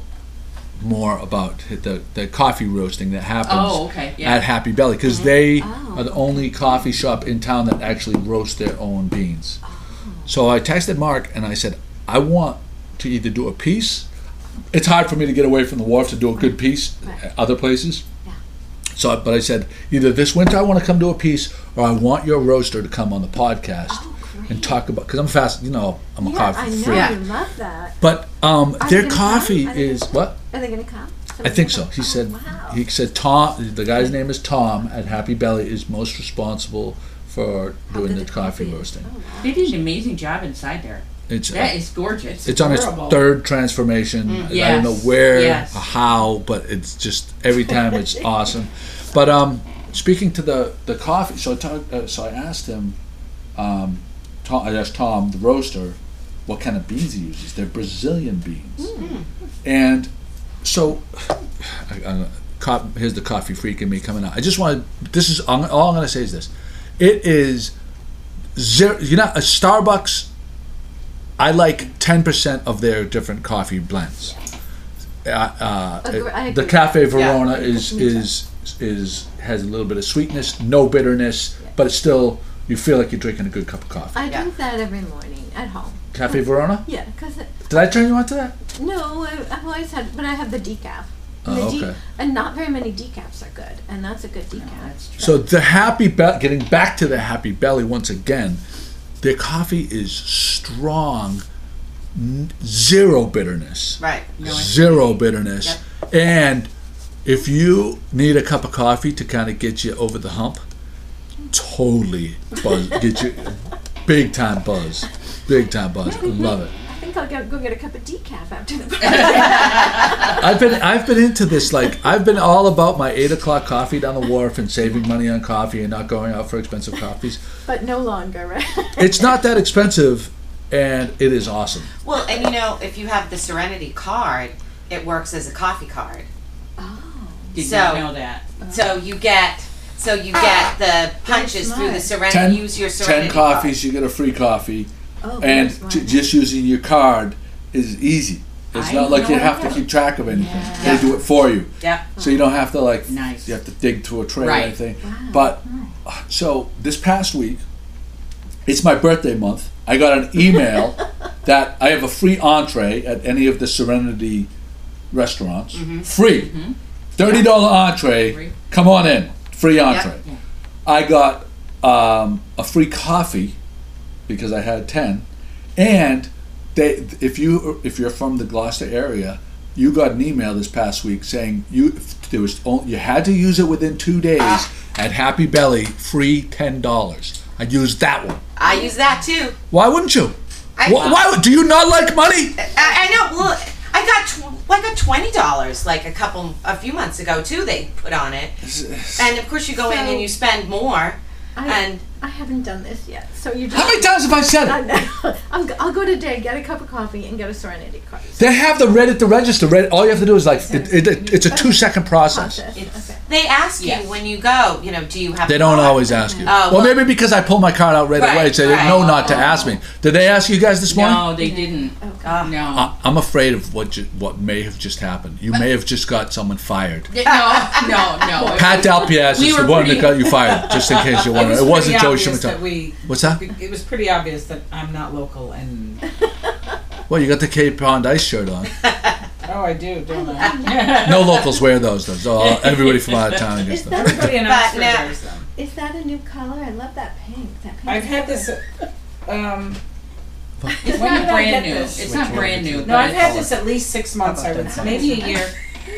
more about the the coffee roasting that happens Oh, okay. Yeah. at Happy Belly, because they Oh. are the only coffee shop in town that actually roast their own beans. So I texted Mark and I said, I want to either do a piece. It's hard for me to get away from the wharf to do a good piece Right. at other places. Yeah. So, but I said, either this winter I want to come do a piece, or I want your roaster to come on the podcast Oh, great. and talk about, because I'm fast, you know, I'm a Yeah, coffee I know freak. Yeah. you love that. But um, Are their they gonna come? coffee Are they is gonna what? Are they gonna come? I think so. He Oh, said. wow. He said Tom. The guy's name is Tom at Happy Belly. Is most responsible for How doing good the the coffee coffee is. roasting. Oh, wow. They did an amazing job inside there. It's That is gorgeous. it's on its adorable. third transformation. I don't Yes. know where, Yes. or how, but it's just every time it's awesome. But um, speaking to the the coffee, so I talked. Uh, so I asked him. Um, Tom, I asked Tom, the roaster, what kind of beans he uses. They're Brazilian beans, and so I, I, co- here's the coffee freak in me coming out. I just wanted. This is all I'm going to say is this. It is zero. You know, a Starbucks. I like ten percent of their different coffee blends. Uh, uh, Agre- I the agree. Cafe Verona Yeah. is Me too. is is has a little bit of sweetness, no bitterness, but it's still you feel like you're drinking a good cup of coffee. I drink that every morning at home. Cafe Verona? Yeah, because Did I turn you on to that? no, I, I've always had, but I have the decaf. And, Oh, the de- okay. and not very many decafs are good, and that's a good decaf. So the Happy Belly, getting back to the Happy Belly once again, their coffee is strong, n- zero bitterness. Right. Zero bitterness. And if you need a cup of coffee to kind of get you over the hump, totally buzz, get you big time buzz, big time buzz. I love it. I think I'll go, go get a cup of decaf after the I've been I've been into this, like I've been all about my eight o'clock coffee down the wharf and saving money on coffee and not going out for expensive coffees. But no longer, right? It's not that expensive, and it is awesome. Well, and you know, if you have the Serenity card, it works as a coffee card. Did so, not know that. So you get, so you get the punches through the Serenity. Ten, use your Serenity ten coffees, you get a free coffee, Oh, and very j- just using your card is easy. It's I not like you know. have to keep track of anything. Yeah. They do it for you. Yeah. So you don't have to like Nice. you have to dig through a tray Right. or anything. But so this past week, it's my birthday month. I got an email that I have a free entree at any of the Serenity restaurants. Mm-hmm. Free. thirty dollars entree. Free. Come on in. Free entree. Yeah. I got um, a free coffee because I had ten, and they if you if you're from the Gloucester area, you got an email this past week saying you there was only, you had to use it within two days at Happy Belly, free ten dollars. I used that one. I use that too. Why wouldn't you? I- Why, why do you not like money? I, I know. Well, I got tw- I got twenty dollars like a couple a few months ago too. They put on it, and of course you go in So- and you spend more. I, And I haven't done this yet, so you just. How many times have I said I it? know. I'll, go- I'll go today, get a cup of coffee, and get a Serenity card. They have the red at the register. Red, all you have to do is like it, it, it, it's a two second process. Process. It's, Okay. they ask you Yes. when you go. You know, do you have? They a don't card? always ask you. Oh, well, well- maybe because I pull my card out right, Right, away, so they right. know not to ask me. Did they ask you guys this morning? No, they didn't. Ah. No. I- I'm afraid of what ju- what may have just happened. You may have just got someone fired. Yeah, no, no, no. Pat Dalpiaz We is the were one pretty- that got you fired, just in case you It wonder. was It wasn't pretty Joey obvious that Shimmerton. we. What's that? It was pretty obvious that I'm not local, and Well, you got the Cape Pond Ice shirt on. oh, I do, don't I? No locals wear those, though. So all- everybody from out of town gets Is them. that, Everybody in But Oxford now- wears them. is that a new color? I love that pink. That pink. I've is had so this. good. uh, Um, It's when not did I brand get new. this? It's not brand new. No, but I've had it's- this at least six months. I would say, maybe a year.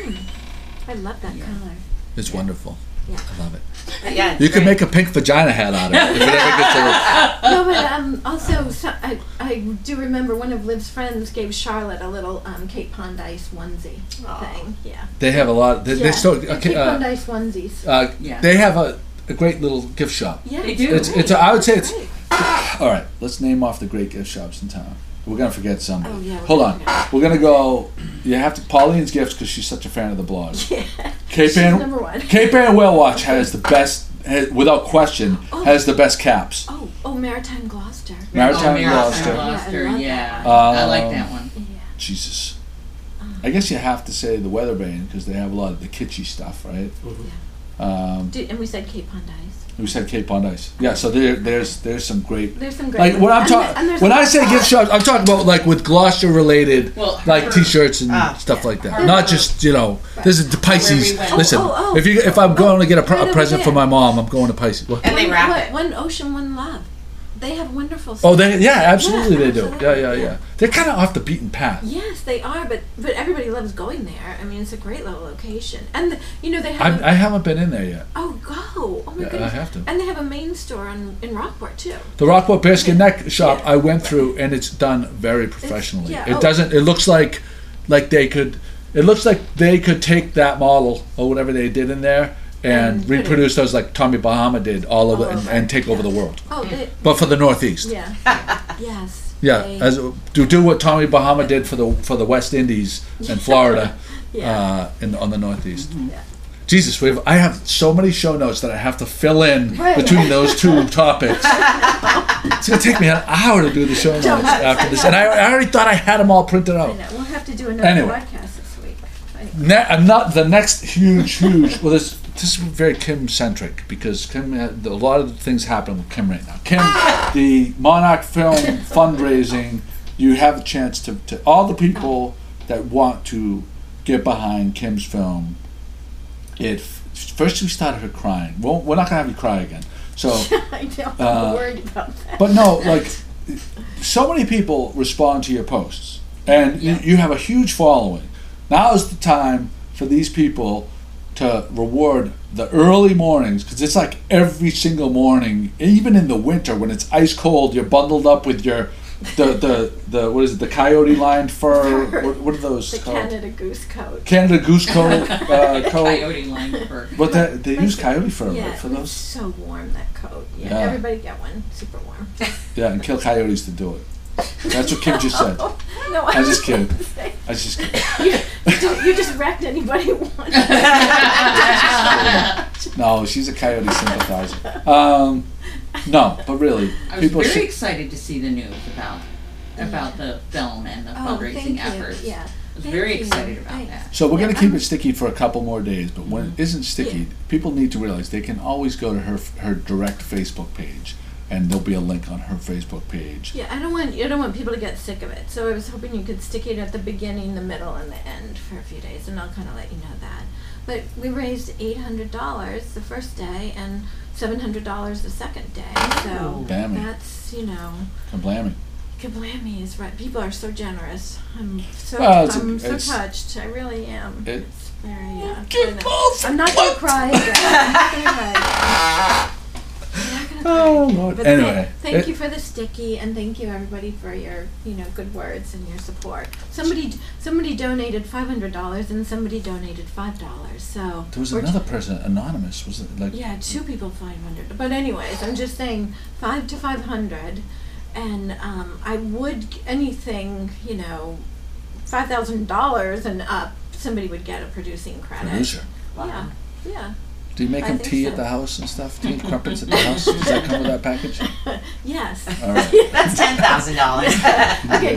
I love that color. It's wonderful. Yeah. I love it. But yeah, it's You can great. make a pink vagina hat out of it if it ever gets a No, but um, also, so, I, I do remember one of Liv's friends gave Charlotte a little um, Cape Pond Ice onesie thing. Yeah. They have a lot. They, yeah. they still. They're Okay, Cape Pond uh, Ice onesies. uh, Yeah. They have a, a great little gift shop. Yeah, They do. It's, great. it's a, I would say it's. Great. All right, let's name off the great gift shops in town. We're gonna forget somebody. Oh, yeah, we're Hold gonna on. forget. We're gonna go. You have to Pauline's Gifts because she's such a fan of the blog. Yeah. Cape She's Ann. number one. Cape Ann Whale Watch has the best, has, without question, Oh. has the best caps. Oh, oh, Maritime Gloucester. Maritime oh, Gloucester. Gloucester, Yeah, I love yeah. that. I like Um, that one. Yeah. Jesus. I guess you have to say the Weathervane because they have a lot of the kitschy stuff, right? Um, Did, and we said Cape Pond Ice. we said Cape Pond Ice. Yeah, so there, there's there's some great. There's some great Like ones. when I'm And talking, the- and there's when some- I say gift shops, I'm talking about like with Gloucester related, Well, like her- T-shirts and Ah, stuff yeah. like that. Her- Not just you know. This is the Pisces. Where we went. Listen, Oh, oh, oh. if you if I'm going to get a, pre- Right a over present for there. my mom, I'm going to Pisces. What? And they One- wrap one- it. One Ocean, One Love. They have wonderful. Oh, stuff. they yeah, absolutely Yeah, they do. absolutely, Yeah, yeah, yeah. yeah. They're kind of off the beaten path. Yes, they are, but but everybody loves going there. I mean, it's a great little location, and the, you know they have. I, a, I haven't been in there yet. oh, go! Oh my Yeah, I goodness! have to. And they have a main store on, in Rockport too. The Rockport Bearskin Neck shop Yeah. I went through, and it's done very professionally. yeah, It oh. doesn't. It looks like like they could. It looks like they could take that model or whatever they did in there and, And put it- reproduce those like Tommy Bahama did all over All and, over, and take over yeah. the world. Oh, they, But for the Northeast. yeah, yes. Yeah, they- as to do what Tommy Bahama did for the for the West Indies and Florida, Yeah. uh, in on the Northeast. Yeah. Jesus, we have, I have so many show notes that I have to fill in Right. between those two topics. It's gonna take me an hour to do the show notes after this, and I, I already thought I had them all printed I out. know. We'll have to do another Anyway. podcast this week. I- Ne- I'm not the next huge, huge. Well, this this is very Kim centric because Kim had, a lot of things happen with Kim right now. Kim, the Monarch Film fundraising, you have a chance to, to all the people that want to get behind Kim's film. It first you started her crying. Well, we're not gonna have you cry again. So, I know. I'm uh, worried about that. but no, like so many people respond to your posts, and you, you have a huge following. Now is the time for these people to reward the early mornings, because it's like every single morning, even in the winter when it's ice cold, you're bundled up with your the the, the what is it, the coyote lined fur? What, what are those The called? Canada Goose coat. Canada Goose coat. Uh, coat. Coyote lined fur. But that, they use coyote fur Yeah, right, for it was those. so warm, that coat. Yeah, Yeah. everybody get one. Super warm. Yeah, and kill coyotes to do it. That's what Kim just said. No, I I'm just kidding. didn't say- I was just kidding. You, you, just, you just wrecked anybody once. No, she's a coyote sympathizer. Um, no, but really, I was people very should. excited to see the news about about the film and the Oh, fundraising thank you. efforts. Yeah. I was Thank very you. excited about Thanks. that. So we're going Yeah, to keep I'm- it sticky for a couple more days, but when it isn't sticky, Yeah. people need to realize they can always go to her her direct Facebook page, and there'll be a link on her Facebook page. Yeah, I don't want I don't want people to get sick of it. So I was hoping you could stick it at the beginning, the middle, and the end for a few days, and I'll kind of let you know that. But we raised eight hundred dollars the first day and seven hundred dollars the second day. So Bammy. that's you know, Kablammy. kablammy is right. People are so generous. I'm so Well, it's a- I'm so it's- touched. I really am. It- it's very yeah. it's really nice. I'm not gonna cry again. I'm not gonna cry again. Oh, Lord. But Anyway, thank, thank it- you for the sticky, and thank you everybody for your you know good words and your support. Somebody somebody donated five hundred dollars, and somebody donated five dollars. So There was we're another person, anonymous. Was it like? yeah, two people five hundred. But anyways, I'm just saying five to five hundred, and um, I would g- anything you know, five thousand dollars and up. Somebody would get a producing credit. Producer. Yeah, yeah. Do you make I them think tea so. at the house and stuff? Do you make crumpets at the house? Does that come with that package? Yes. All right. That's ten thousand dollars. Okay,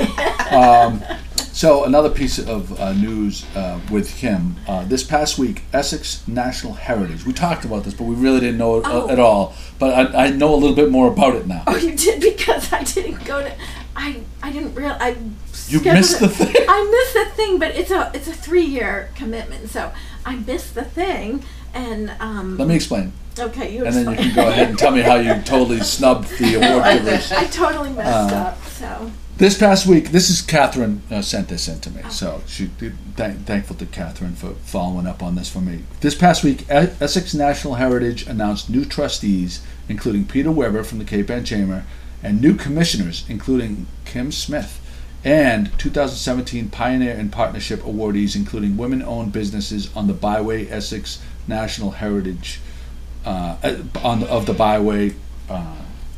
Um, so another piece of uh, news uh, with Kim. Uh, this past week, Essex National Heritage. We talked about this, but we really didn't know it uh, Oh. at all. But I, I know a little bit more about it now. Oh, you did because I didn't go to. I I didn't real. I. You scheduled missed it- the thing. I missed the thing, but it's a it's a three year commitment, so I missed the thing, and um. Let me explain. Okay, you And then you explain. can go ahead and tell me how you totally snubbed the award givers. I totally messed Uh, up. So. This past week, this is Catherine uh, sent this in to me, so she thank, thankful to Catherine for following up on this for me. This past week, E- Essex National Heritage announced new trustees, including Peter Weber from the Cape Ann Chamber, and new commissioners, including Kim Smith, and two thousand seventeen Pioneer and Partnership awardees, including women-owned businesses on the Byway Essex National Heritage, uh, uh, on of the Byway. Uh,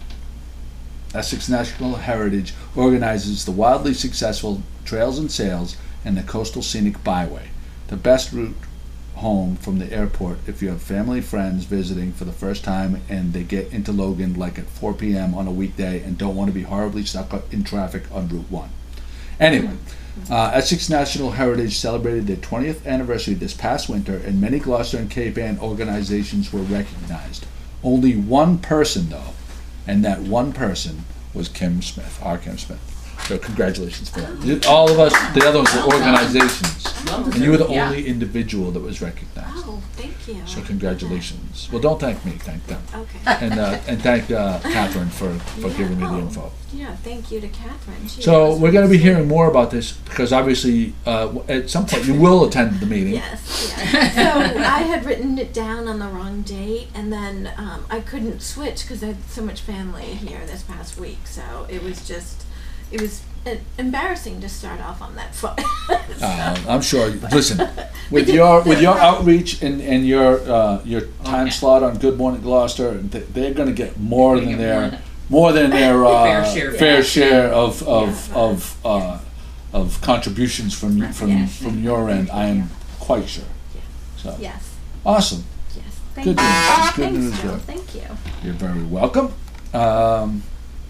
Essex National Heritage organizes the wildly successful Trails and Sails and the Coastal Scenic Byway, the best route home from the airport if you have family friends visiting for the first time and they get into Logan like at four p.m. on a weekday and don't want to be horribly stuck in traffic on Route one. Anyway, uh, Essex National Heritage celebrated their twentieth anniversary this past winter, and many Gloucester and Cape Ann organizations were recognized. Only one person, though, and that one person was Kim Smith, our Kim Smith. So congratulations for that. All of us, the others were organizations, and you were the Yeah. only individual that was recognized. Oh, thank you. So congratulations. Well, don't thank me, thank them. Okay. And uh, and thank uh, Catherine for, for giving me the info. Yeah, thank you to Catherine. She So was we're going to be really hearing more about this because obviously uh, w- at some point you will attend the meeting. Yes, yes. So I had written it down on the wrong date, and then um, I couldn't switch because I had so much family here this past week. So it was just, it was uh, embarrassing to start off on that foot. Uh, I'm sure. Listen, with your with your outreach and, and your uh, your time slot on Good Morning Gloucester, th- they're going to get more than their more than their uh, Fair share. fair Yeah. share of of of uh, of contributions from from Yes. from your end. I am quite sure. So Yes. awesome. Yes. Thank Good you. news. It's good Thanks, news Jill. there. Thank you. You're very welcome. Um,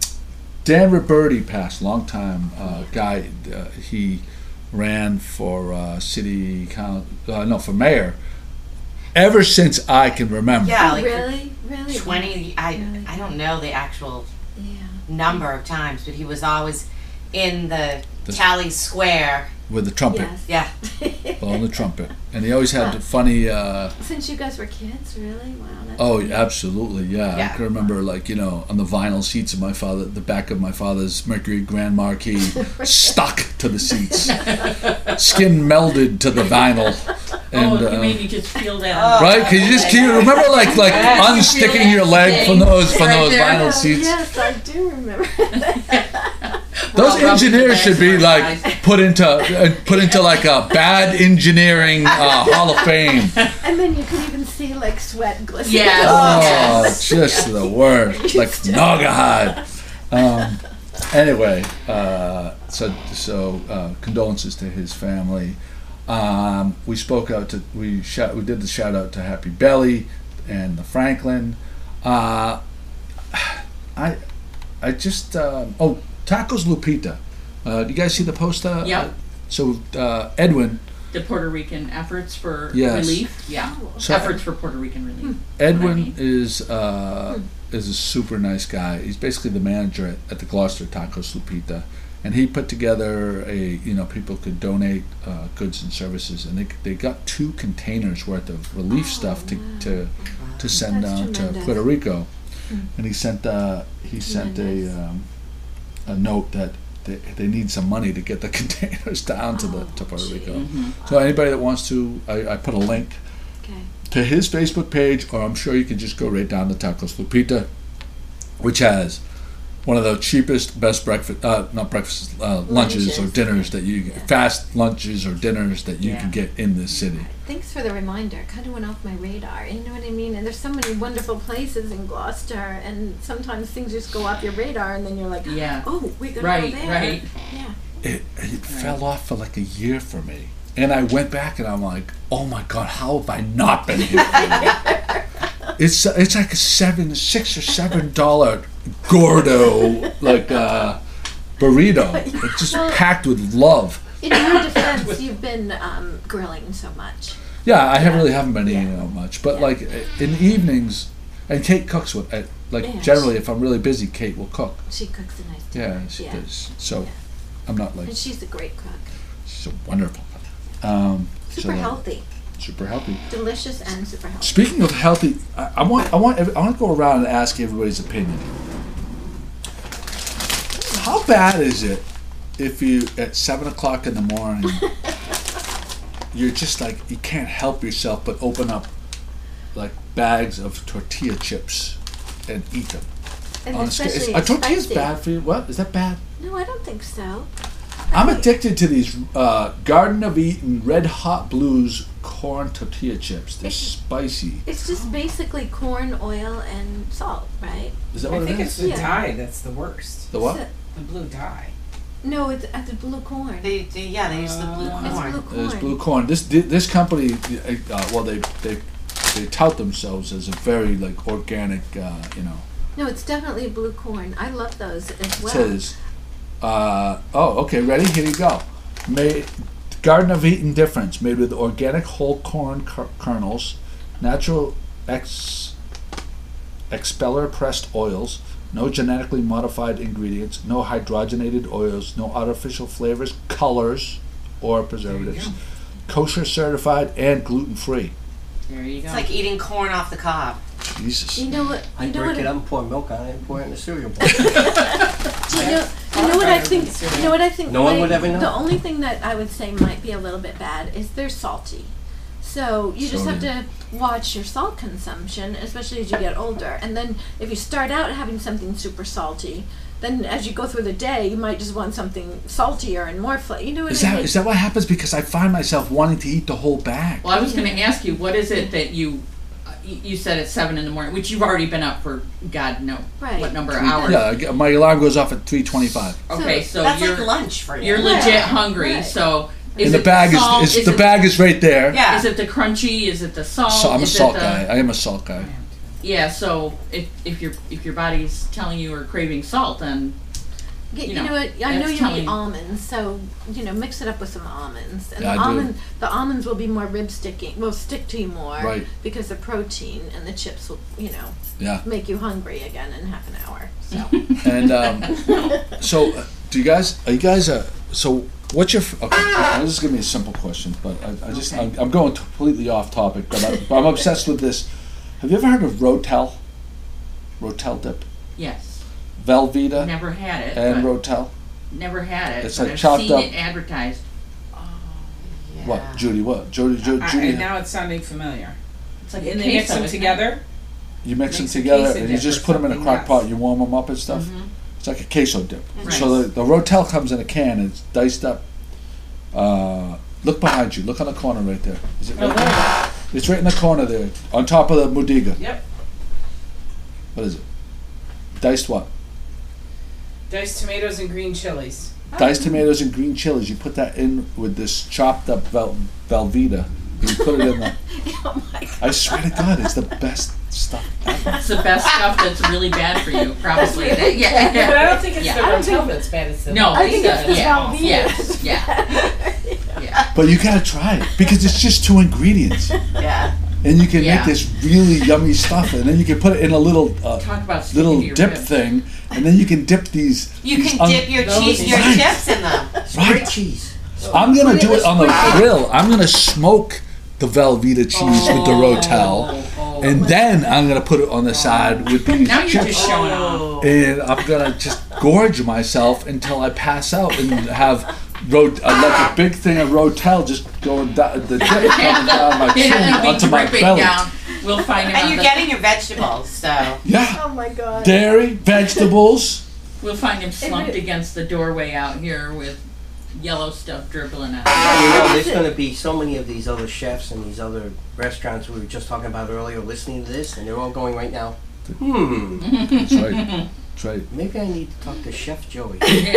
Dan Roberti passed, long time uh, guy. Uh, he ran for uh, city council, uh, no, for mayor, ever since I can remember. Yeah, like Really? Really? twenty. I Really? I don't know the actual Yeah. number of times, but he was always in the, The- Tally Square. With the trumpet, Yeah. blowing the trumpet, and he always had the funny. Uh, Since you guys were kids, really? Wow. That's oh, amazing. absolutely, yeah. I Yeah. can remember, like you know, on the vinyl seats of my father, the back of my father's Mercury Grand Marquis, stuck to the seats, skin melded to the vinyl. And, oh, you uh, made me just feel that. right? Can you just can you remember like like unsticking your leg from those from those vinyl seats? Yes, I do remember. Those Well, engineers should be like put into uh, put into like a bad engineering uh, Hall of Fame. And then you could even see like sweat glistening. Yes. Oh, Yes. just the worst, like Naugahyde. Um, anyway, uh, so so uh, condolences to his family. Um, we spoke out to we shout we did the shout out to Happy Belly and the Franklin. Uh, I I just um, oh Tacos Lupita. Uh, do you guys see the post? Uh, Yep. So uh, Edwin. The Puerto Rican efforts for Yes. relief. Yeah. So- efforts for Puerto Rican relief. Edwin is uh, is a super nice guy. He's basically the manager at, at the Gloucester Tacos Lupita, and he put together a you know people could donate uh, goods and services, and they they got two containers worth of relief stuff to to to send That's down to tremendous. Puerto Rico, Hmm. and he sent uh, he sent a um, a note that. They, they need some money to get the containers down to the to Puerto Rico. Mhm. So anybody that wants to, I, I put a link Okay. to his Facebook page, or I'm sure you can just go right down to Tacos Lupita, which has one of the cheapest, best breakfast, uh, not breakfast, uh, lunches or Lunches. dinners that you, fast lunches or dinners that you Yeah. can get in this city. Thanks for the reminder. It kind of went off my radar. You know what I mean? And there's so many wonderful places in Gloucester, and sometimes things just go off your radar, and then you're like, Yeah. oh, we're gonna Right, go there. right. Yeah. It, it fell off for like a year for me. And I went back and I'm like, oh my God, how have I not been here? it's it's like a seven, six or seven dollar Gordo like uh, burrito. It's just Well- packed with love. In your defense, you've been um, grilling so much. Yeah, I have really haven't been eating out much, but like in the evenings, and Kate cooks with uh, like Yeah, generally if I'm really busy, Kate will cook. She cooks a nice dinner. Yeah, she Yeah. does. So I'm not like And she's a great cook. so wonderful. Um, Super so, uh, healthy. Super healthy. Delicious and super healthy. Speaking of healthy, I, I want I want every- I want to go around and ask everybody's opinion. How bad is it if you at seven o'clock in the morning you're just like you can't help yourself but open up like bags of tortilla chips and eat them? And On a scale- especially is, are tortillas spicy. bad for you? What is that bad? No, I don't think so. I'm addicted to these uh, Garden of Eden Red Hot Blues corn tortilla chips. They're spicy. It's just basically corn, oil, and salt, right? Is that I what think it it's is? the Yeah. dye that's the worst. The what? So- The blue dye. no, it's uh, the blue corn. They, they, yeah, they use the blue Uh, It's corn. blue corn. It's blue corn. This thi- this company, uh, well, they they they tout themselves as a very like organic, uh, you know. No, it's definitely blue corn. I love those as It well. says, uh, oh, okay, ready? Here you go. Made Garden of Eden difference made with organic whole corn ker- kernels, natural ex expeller pressed oils, no genetically modified ingredients, no hydrogenated oils, no artificial flavors, colors, or preservatives. Kosher certified and gluten free. There you go. It's like eating corn off the cob. Jesus. You know what? I You know break what? it up and pour milk on it and pour it in the cereal bowl. Do you know, you know what I think? You know what I think? No one might- would ever know. The only thing that I would say might be a little bit bad is they're salty. So you just have to watch your salt consumption, especially as you get older. And then if you start out having something super salty, then as you go through the day, you might just want something saltier and more flavor. You know what Is I that mean? is that what happens? Because I find myself wanting to eat the whole bag. Well, I was going to ask you, what is it that you, uh, y- you said it's seven in the morning, which you've already been up for God know Right. what number of hours. Yeah, I get- my alarm goes off at three twenty-five. Okay, so That's you're like lunch for you. you're Right. legit hungry. Right. So is And the it bag salt? is, is the it, bag is right there. Yeah. Is it the crunchy? Is it the salt? So I'm a is salt it the, guy. I am a salt guy. Yeah. So if if your if your body's telling you or craving salt, then Y- you You know, know what? I know that's you telling eat you. almonds, so you know, mix it up with some almonds, and Yeah, the I do. almond, the almonds will be more rib sticking, will stick to you more, Right. because of protein, and the chips will, you know, Yeah. make you hungry again in half an hour. So And um, so, uh, do you guys? Are you guys? Uh, so, what's your? f- Okay, now this is gonna be a simple question, but I, I just Okay. I'm, I'm going completely off topic, but, I, but I'm obsessed with this. Have you ever heard of Rotel? Rotel dip, yes, Velveeta, never had it. and but Rotel. never had it. It's but like I've chopped seen up- it advertised. Yeah. What, Judy? What, Judy? Judy? I, Judy and now it's sounding familiar. It's like and a they mix queso, them isn't it? together. you mix them makes a together queso and you dip just or put them in a something, crock yes. pot. You warm them up and stuff. Mhm. It's like a queso dip. Right. So the, the Rotel comes in a can and it's diced up. Uh, look behind you. Look on the corner right there. Is it right there? It's right in the corner there, on top of the Mudiga. Yep. What is it? Diced what? Diced tomatoes and green chilies. Diced tomatoes and green chilies. You put that in with this chopped up vel- Velveeta. You put it in the. Oh my God. I swear to God, it's the best stuff ever. It's the best stuff that's really bad for you, probably. That- yeah, Yeah, but I don't think it's yeah. the Rotel that's bad. It's the No, I think it's the yeah, Velveeta. yes, yeah, yeah. But you gotta try it because it's just two ingredients, Yeah. and you can Yeah. make this really yummy stuff, and then you can put it in a little uh, Talk about sticking little to your dip ribs. thing, and then you can dip these. You these can un- dip your those cheese, your Right. chips in them. Right. cheese. I'm gonna Put it do it in on the the grill. I'm gonna smoke the Velveeta cheese with the Rotel, Oh, and then I'm gonna put it on the side with these now you're chips. just showing off. And I'm gonna just gorge myself until I pass out and have ro- uh, like a big thing of Rotel just going down the dip coming down my chin It'll be onto my dripping belly. down. We'll find it And on you're the, getting your vegetables, so. Yeah, Oh my God. dairy, vegetables. We'll find him slumped it- against the doorway out here with yellow stuff dribbling out. You know, there's going to be so many of these other chefs and these other restaurants we were just talking about earlier listening to this, and they're all going right now, hmm, That's right. That's right. maybe I need to talk to Chef Joey.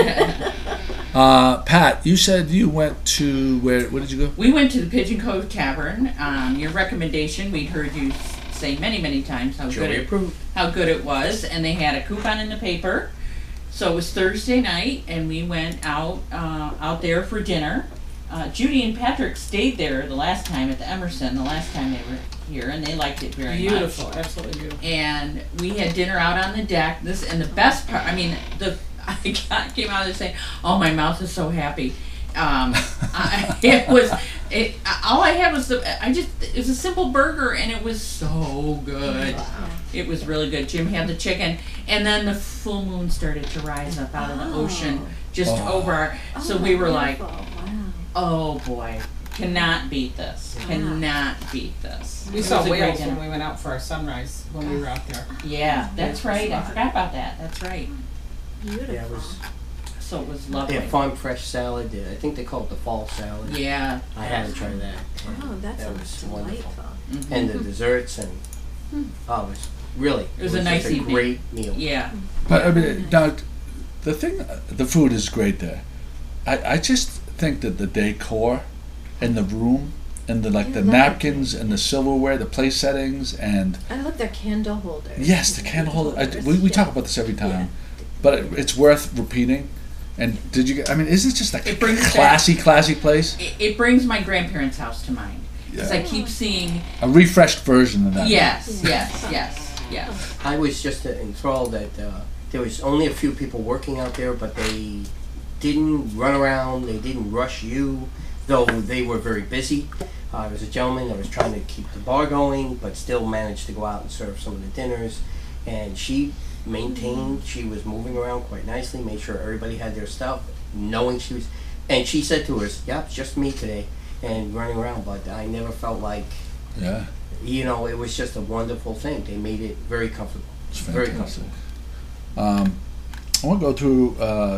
Uh, Pat, you said you went to where? Where did you go? We went to the Pigeon Cove Tavern. Um, your recommendation, we'd heard you say many, many times how good Joey it approved. how good it was, and they had a coupon in the paper. So it was Thursday night, and we went out uh, out there for dinner. Uh, Judy and Patrick stayed there the last time at the Emerson, the last time they were here, and they liked it very Beautiful, much. absolutely beautiful. And we had dinner out on the deck. This and the best part, I mean, the I got, came out of there saying, "Oh, my mouth is so happy." Um, I, it was it. All I had was the. I just it was a simple burger, and it was so good. It was really good. Jim had the chicken, and then the full moon started to rise up out of the ocean just Oh. over. Our, so Oh, we were like, beautiful. Wow. "Oh boy, cannot beat this! Cannot beat this." We It saw was a great whales dinner. when we went out for our sunrise when we were out there. Yeah, that's right. I forgot about that. That's right. Beautiful. Yeah, it was. So it was They lovely. have farm fresh salad. uh, I think they call it the fall salad. Yeah. I had to try that. Oh, that That sounds was wonderful. delightful. And the desserts and oh, it was really. It was a just nice a evening. great meal. Yeah. But I mean, now the thing, the food is great there. I, I just think that the decor and the room and the like Yeah, the lovely. napkins and the silverware, the place settings, and I love their candle holders. yes, the candle holder. I, we we talk about this every time, but it, it's worth repeating. And did you? get- I mean, is it just like a It brings classy, classy place? It, it brings my grandparents' house to mind because Yeah. I keep seeing. A refreshed version of that. Yes, yes, yes, yes. I was just uh, enthralled that uh, there was only a few people working out there, but they didn't run around. They didn't rush you, though they were very busy. Uh, there was a gentleman that was trying to keep the bar going, but still managed to go out and serve some of the dinners. And she maintained, she was moving around quite nicely, made sure everybody had their stuff, knowing she was. And she said to us, "Yeah, it's just me today," and running around. But I never felt like, Yeah. you know, it was just a wonderful thing. They made it very comfortable. It's Very fantastic. comfortable. Um, I want to go through. Uh,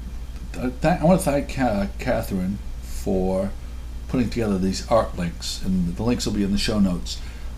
th- th- I want to thank uh, Catherine for putting together these art links, and the links will be in the show notes.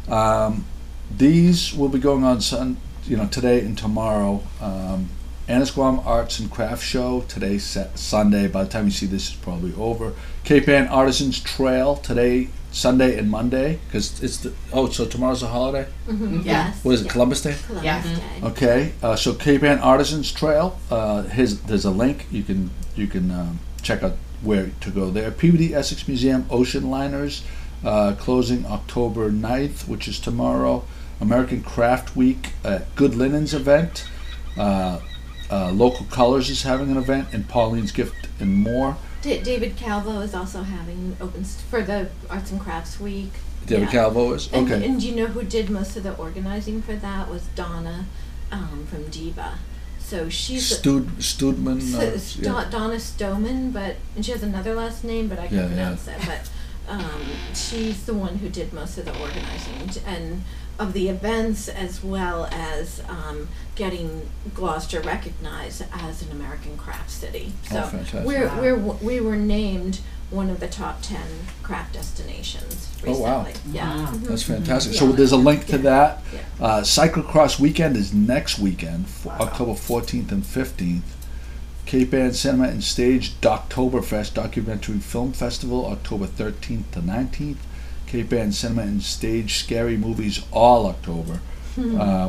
Um, these will be going on sun, you know, today and tomorrow. Um, Annisquam Arts and Crafts Show today, set Sunday. By the time you see this, it's probably over. Cape Ann Artisans Trail today, Sunday and Monday, because it's the oh, so tomorrow's a holiday. Mm-hmm. Yeah. What is it, Columbus Day? Columbus Yeah. Day. Okay, uh, so Cape Ann Artisans Trail. Uh, his, there's a link. You can you can um, check out where to go there. P V D Essex Museum Ocean Liners uh, closing October ninth, which is tomorrow. American Craft Week at Good Linens event. Uh, uh, Local Colors is having an event, and Pauline's Gift and More. Da- David Calvo is also having open st- for the Arts and Crafts Week. David Yeah. Calvo is And, okay. and you know who did most of the organizing for that was Donna um, from Diva. So she's a- Stud Studman. So, Uh, it's yeah. Do- Donna Stoneman, but and she has another last name, but I can't Yeah, yeah. pronounce it. But um, she's the one who did most of the organizing and of the events, as well as um, getting Gloucester recognized as an American craft city. So Oh, fantastic. we're, Wow. we're we were named one of the top ten craft destinations recently. Oh, wow. Yeah. Wow. Mhm. That's fantastic. Yeah. So there's a link to Yeah. that. Yeah. Uh, Cyclocross weekend is next weekend, f- October fourteenth and fifteenth. Cape Ann Cinema and Stage Doctoberfest Documentary Film Festival, October thirteenth to nineteenth. Cape Ann Cinema and Stage Scary Movies all October. uh,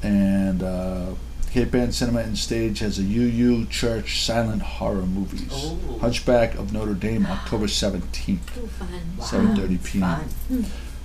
and uh, Cape Ann Cinema and Stage has a U U Church silent horror movies. Ooh. Hunchback of Notre Dame, October seventeenth. Oh, fun. seven thirty p.m. Fun.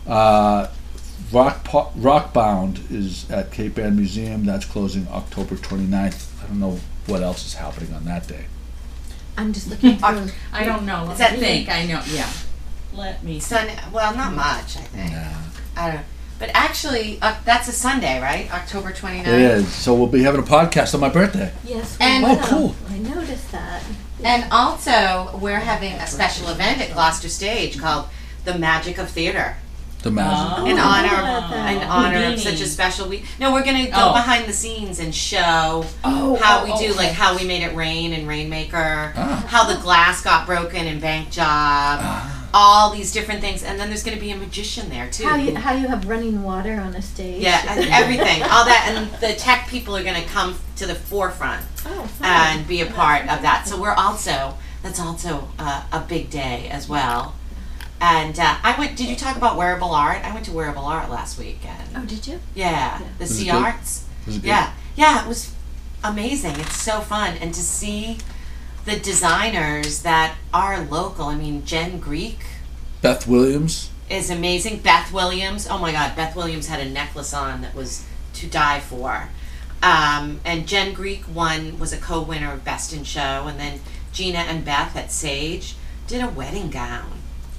Uh, Rock po- Rockbound is at Cape Ann Museum. That's closing October twenty-ninth. I don't know what else is happening on that day. I'm just looking through. I don't know. Let Is that me think. I know. Yeah. Let me. Sun, well, not much, I think. Nah. I don't. But actually, uh, that's a Sunday, right? October twenty-ninth. It is. So we'll be having a podcast on my birthday. Yes. we And- Oh, will. cool. I noticed that. And also, we're having a special event at Gloucester Stage called The Magic of Theater. The magic. Oh. in I honor know of about that. in honor of Houdini. such a special week. No, we're gonna go Oh. behind the scenes and show Oh, how oh, we oh, do, like okay. how we made it rain in Rainmaker, Ah. how the glass got broken in Bank Job, all these different things, and then there's gonna be a magician there too. How you how you have running water on a stage? yeah, and everything, all that, and the tech people are gonna come to the forefront Oh, fun. and be a part of that. So we're also that's also uh, a big day as well. And uh, I went. Did you talk about wearable art? I went to wearable art last weekend. Oh, did you? Yeah, the Was it Sea good? Arts. Was it good? Yeah, yeah, it was amazing. It's so fun, and to see the designers that are local. I mean, Jen Greek Beth Williams. is amazing. Beth Williams. Oh my God, Beth Williams had a necklace on that was to die for. Um, and Jen Greek won was a co-winner of Best in Show, and then Gina and Beth at Sage did a wedding gown.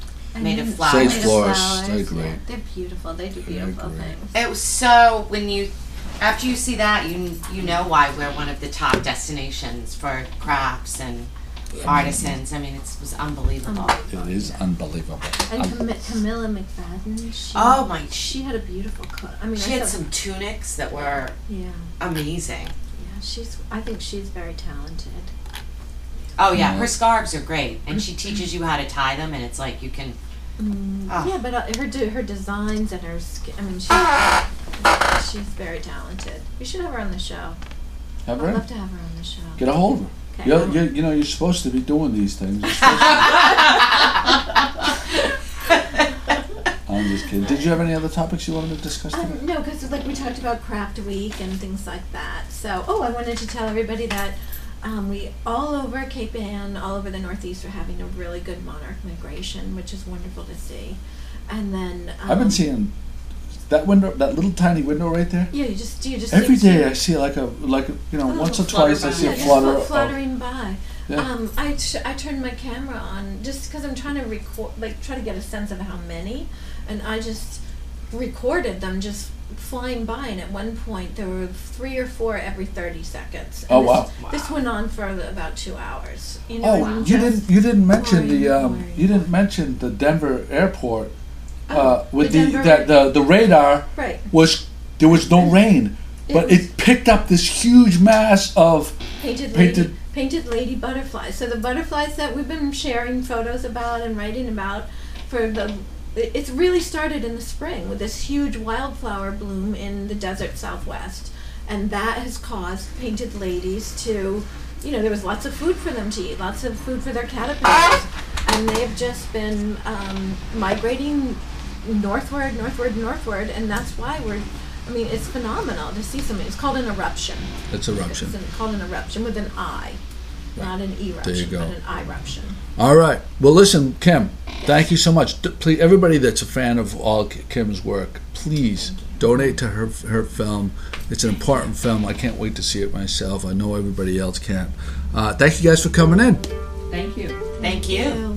I Made of mean, flowers. Sage made of flowers, flowers, they're great. yeah. They're beautiful. They do They're beautiful great. things. It was so when you after you see that you you know why we're one of the top destinations for crafts and artisans. I mean, it was unbelievable. It is unbelievable. And Um, Cam- Camilla McFadden. She, Oh my! She had a beautiful coat. I mean, She I had thought- some tunics that were Yeah, amazing. yeah. She's. I think she's very talented. Oh yeah, Yeah. her scarves are great, and she teaches you how to tie them, and it's like you can. Mm, Ah. Yeah, but uh, her de- her designs and her skin. I mean, she, she's very talented. We should have her on the show. Have I'd her? love to have her on the show. Get a hold of her. Okay. You're, you're, you know, you're supposed to be doing these things. You're supposed to- I'm just kidding. Did you have any other topics you wanted to discuss today? Um, no, because like we talked about Craft Week and things like that. So, oh, I wanted to tell everybody that um, we all over Cape Ann, all over the Northeast, are having a really good monarch migration, which is wonderful to see. And then um, I've been seeing that window, that little tiny window right there. Yeah, you just you just Every see day two- I see like a like a, you know Oh, once or flutter twice I by. see yeah, a just flutter. fl- of- fluttering by. Yeah. Um, I, t- I turned my camera on just because I'm trying to record, like try to get a sense of how many, and I just recorded them just flying by. And at one point there were three or four every thirty seconds. And Oh, this, wow. This went on for about two hours. You know, Oh, and you just didn't you didn't mention the flying, um flying. you didn't mention the Denver airport uh, Oh, with the the Denver- that the the radar Right. was there was no rain, It but was- it picked up this huge mass of painted lady, painted. painted lady butterflies. So the butterflies that we've been sharing photos about and writing about for the it- it's really started in the spring with this huge wildflower bloom in the desert southwest, and that has caused painted ladies to, you know, there was lots of food for them to eat, lots of food for their caterpillars, and they've just been um, migrating northward, northward, northward, and that's why we're. I mean, it's phenomenal to see something. It's called an eruption. It's eruption. It's an, called an eruption with an I, not an eruption, There you go. but an I-ruption. All right. Well, listen, Kim. Thank you so much. D- Please, everybody that's a fan of all K- Kim's work, please donate to her her film. It's an important film. I can't wait to see it myself. I know everybody else can. Uh, thank you guys for coming in. Thank you. Thank you.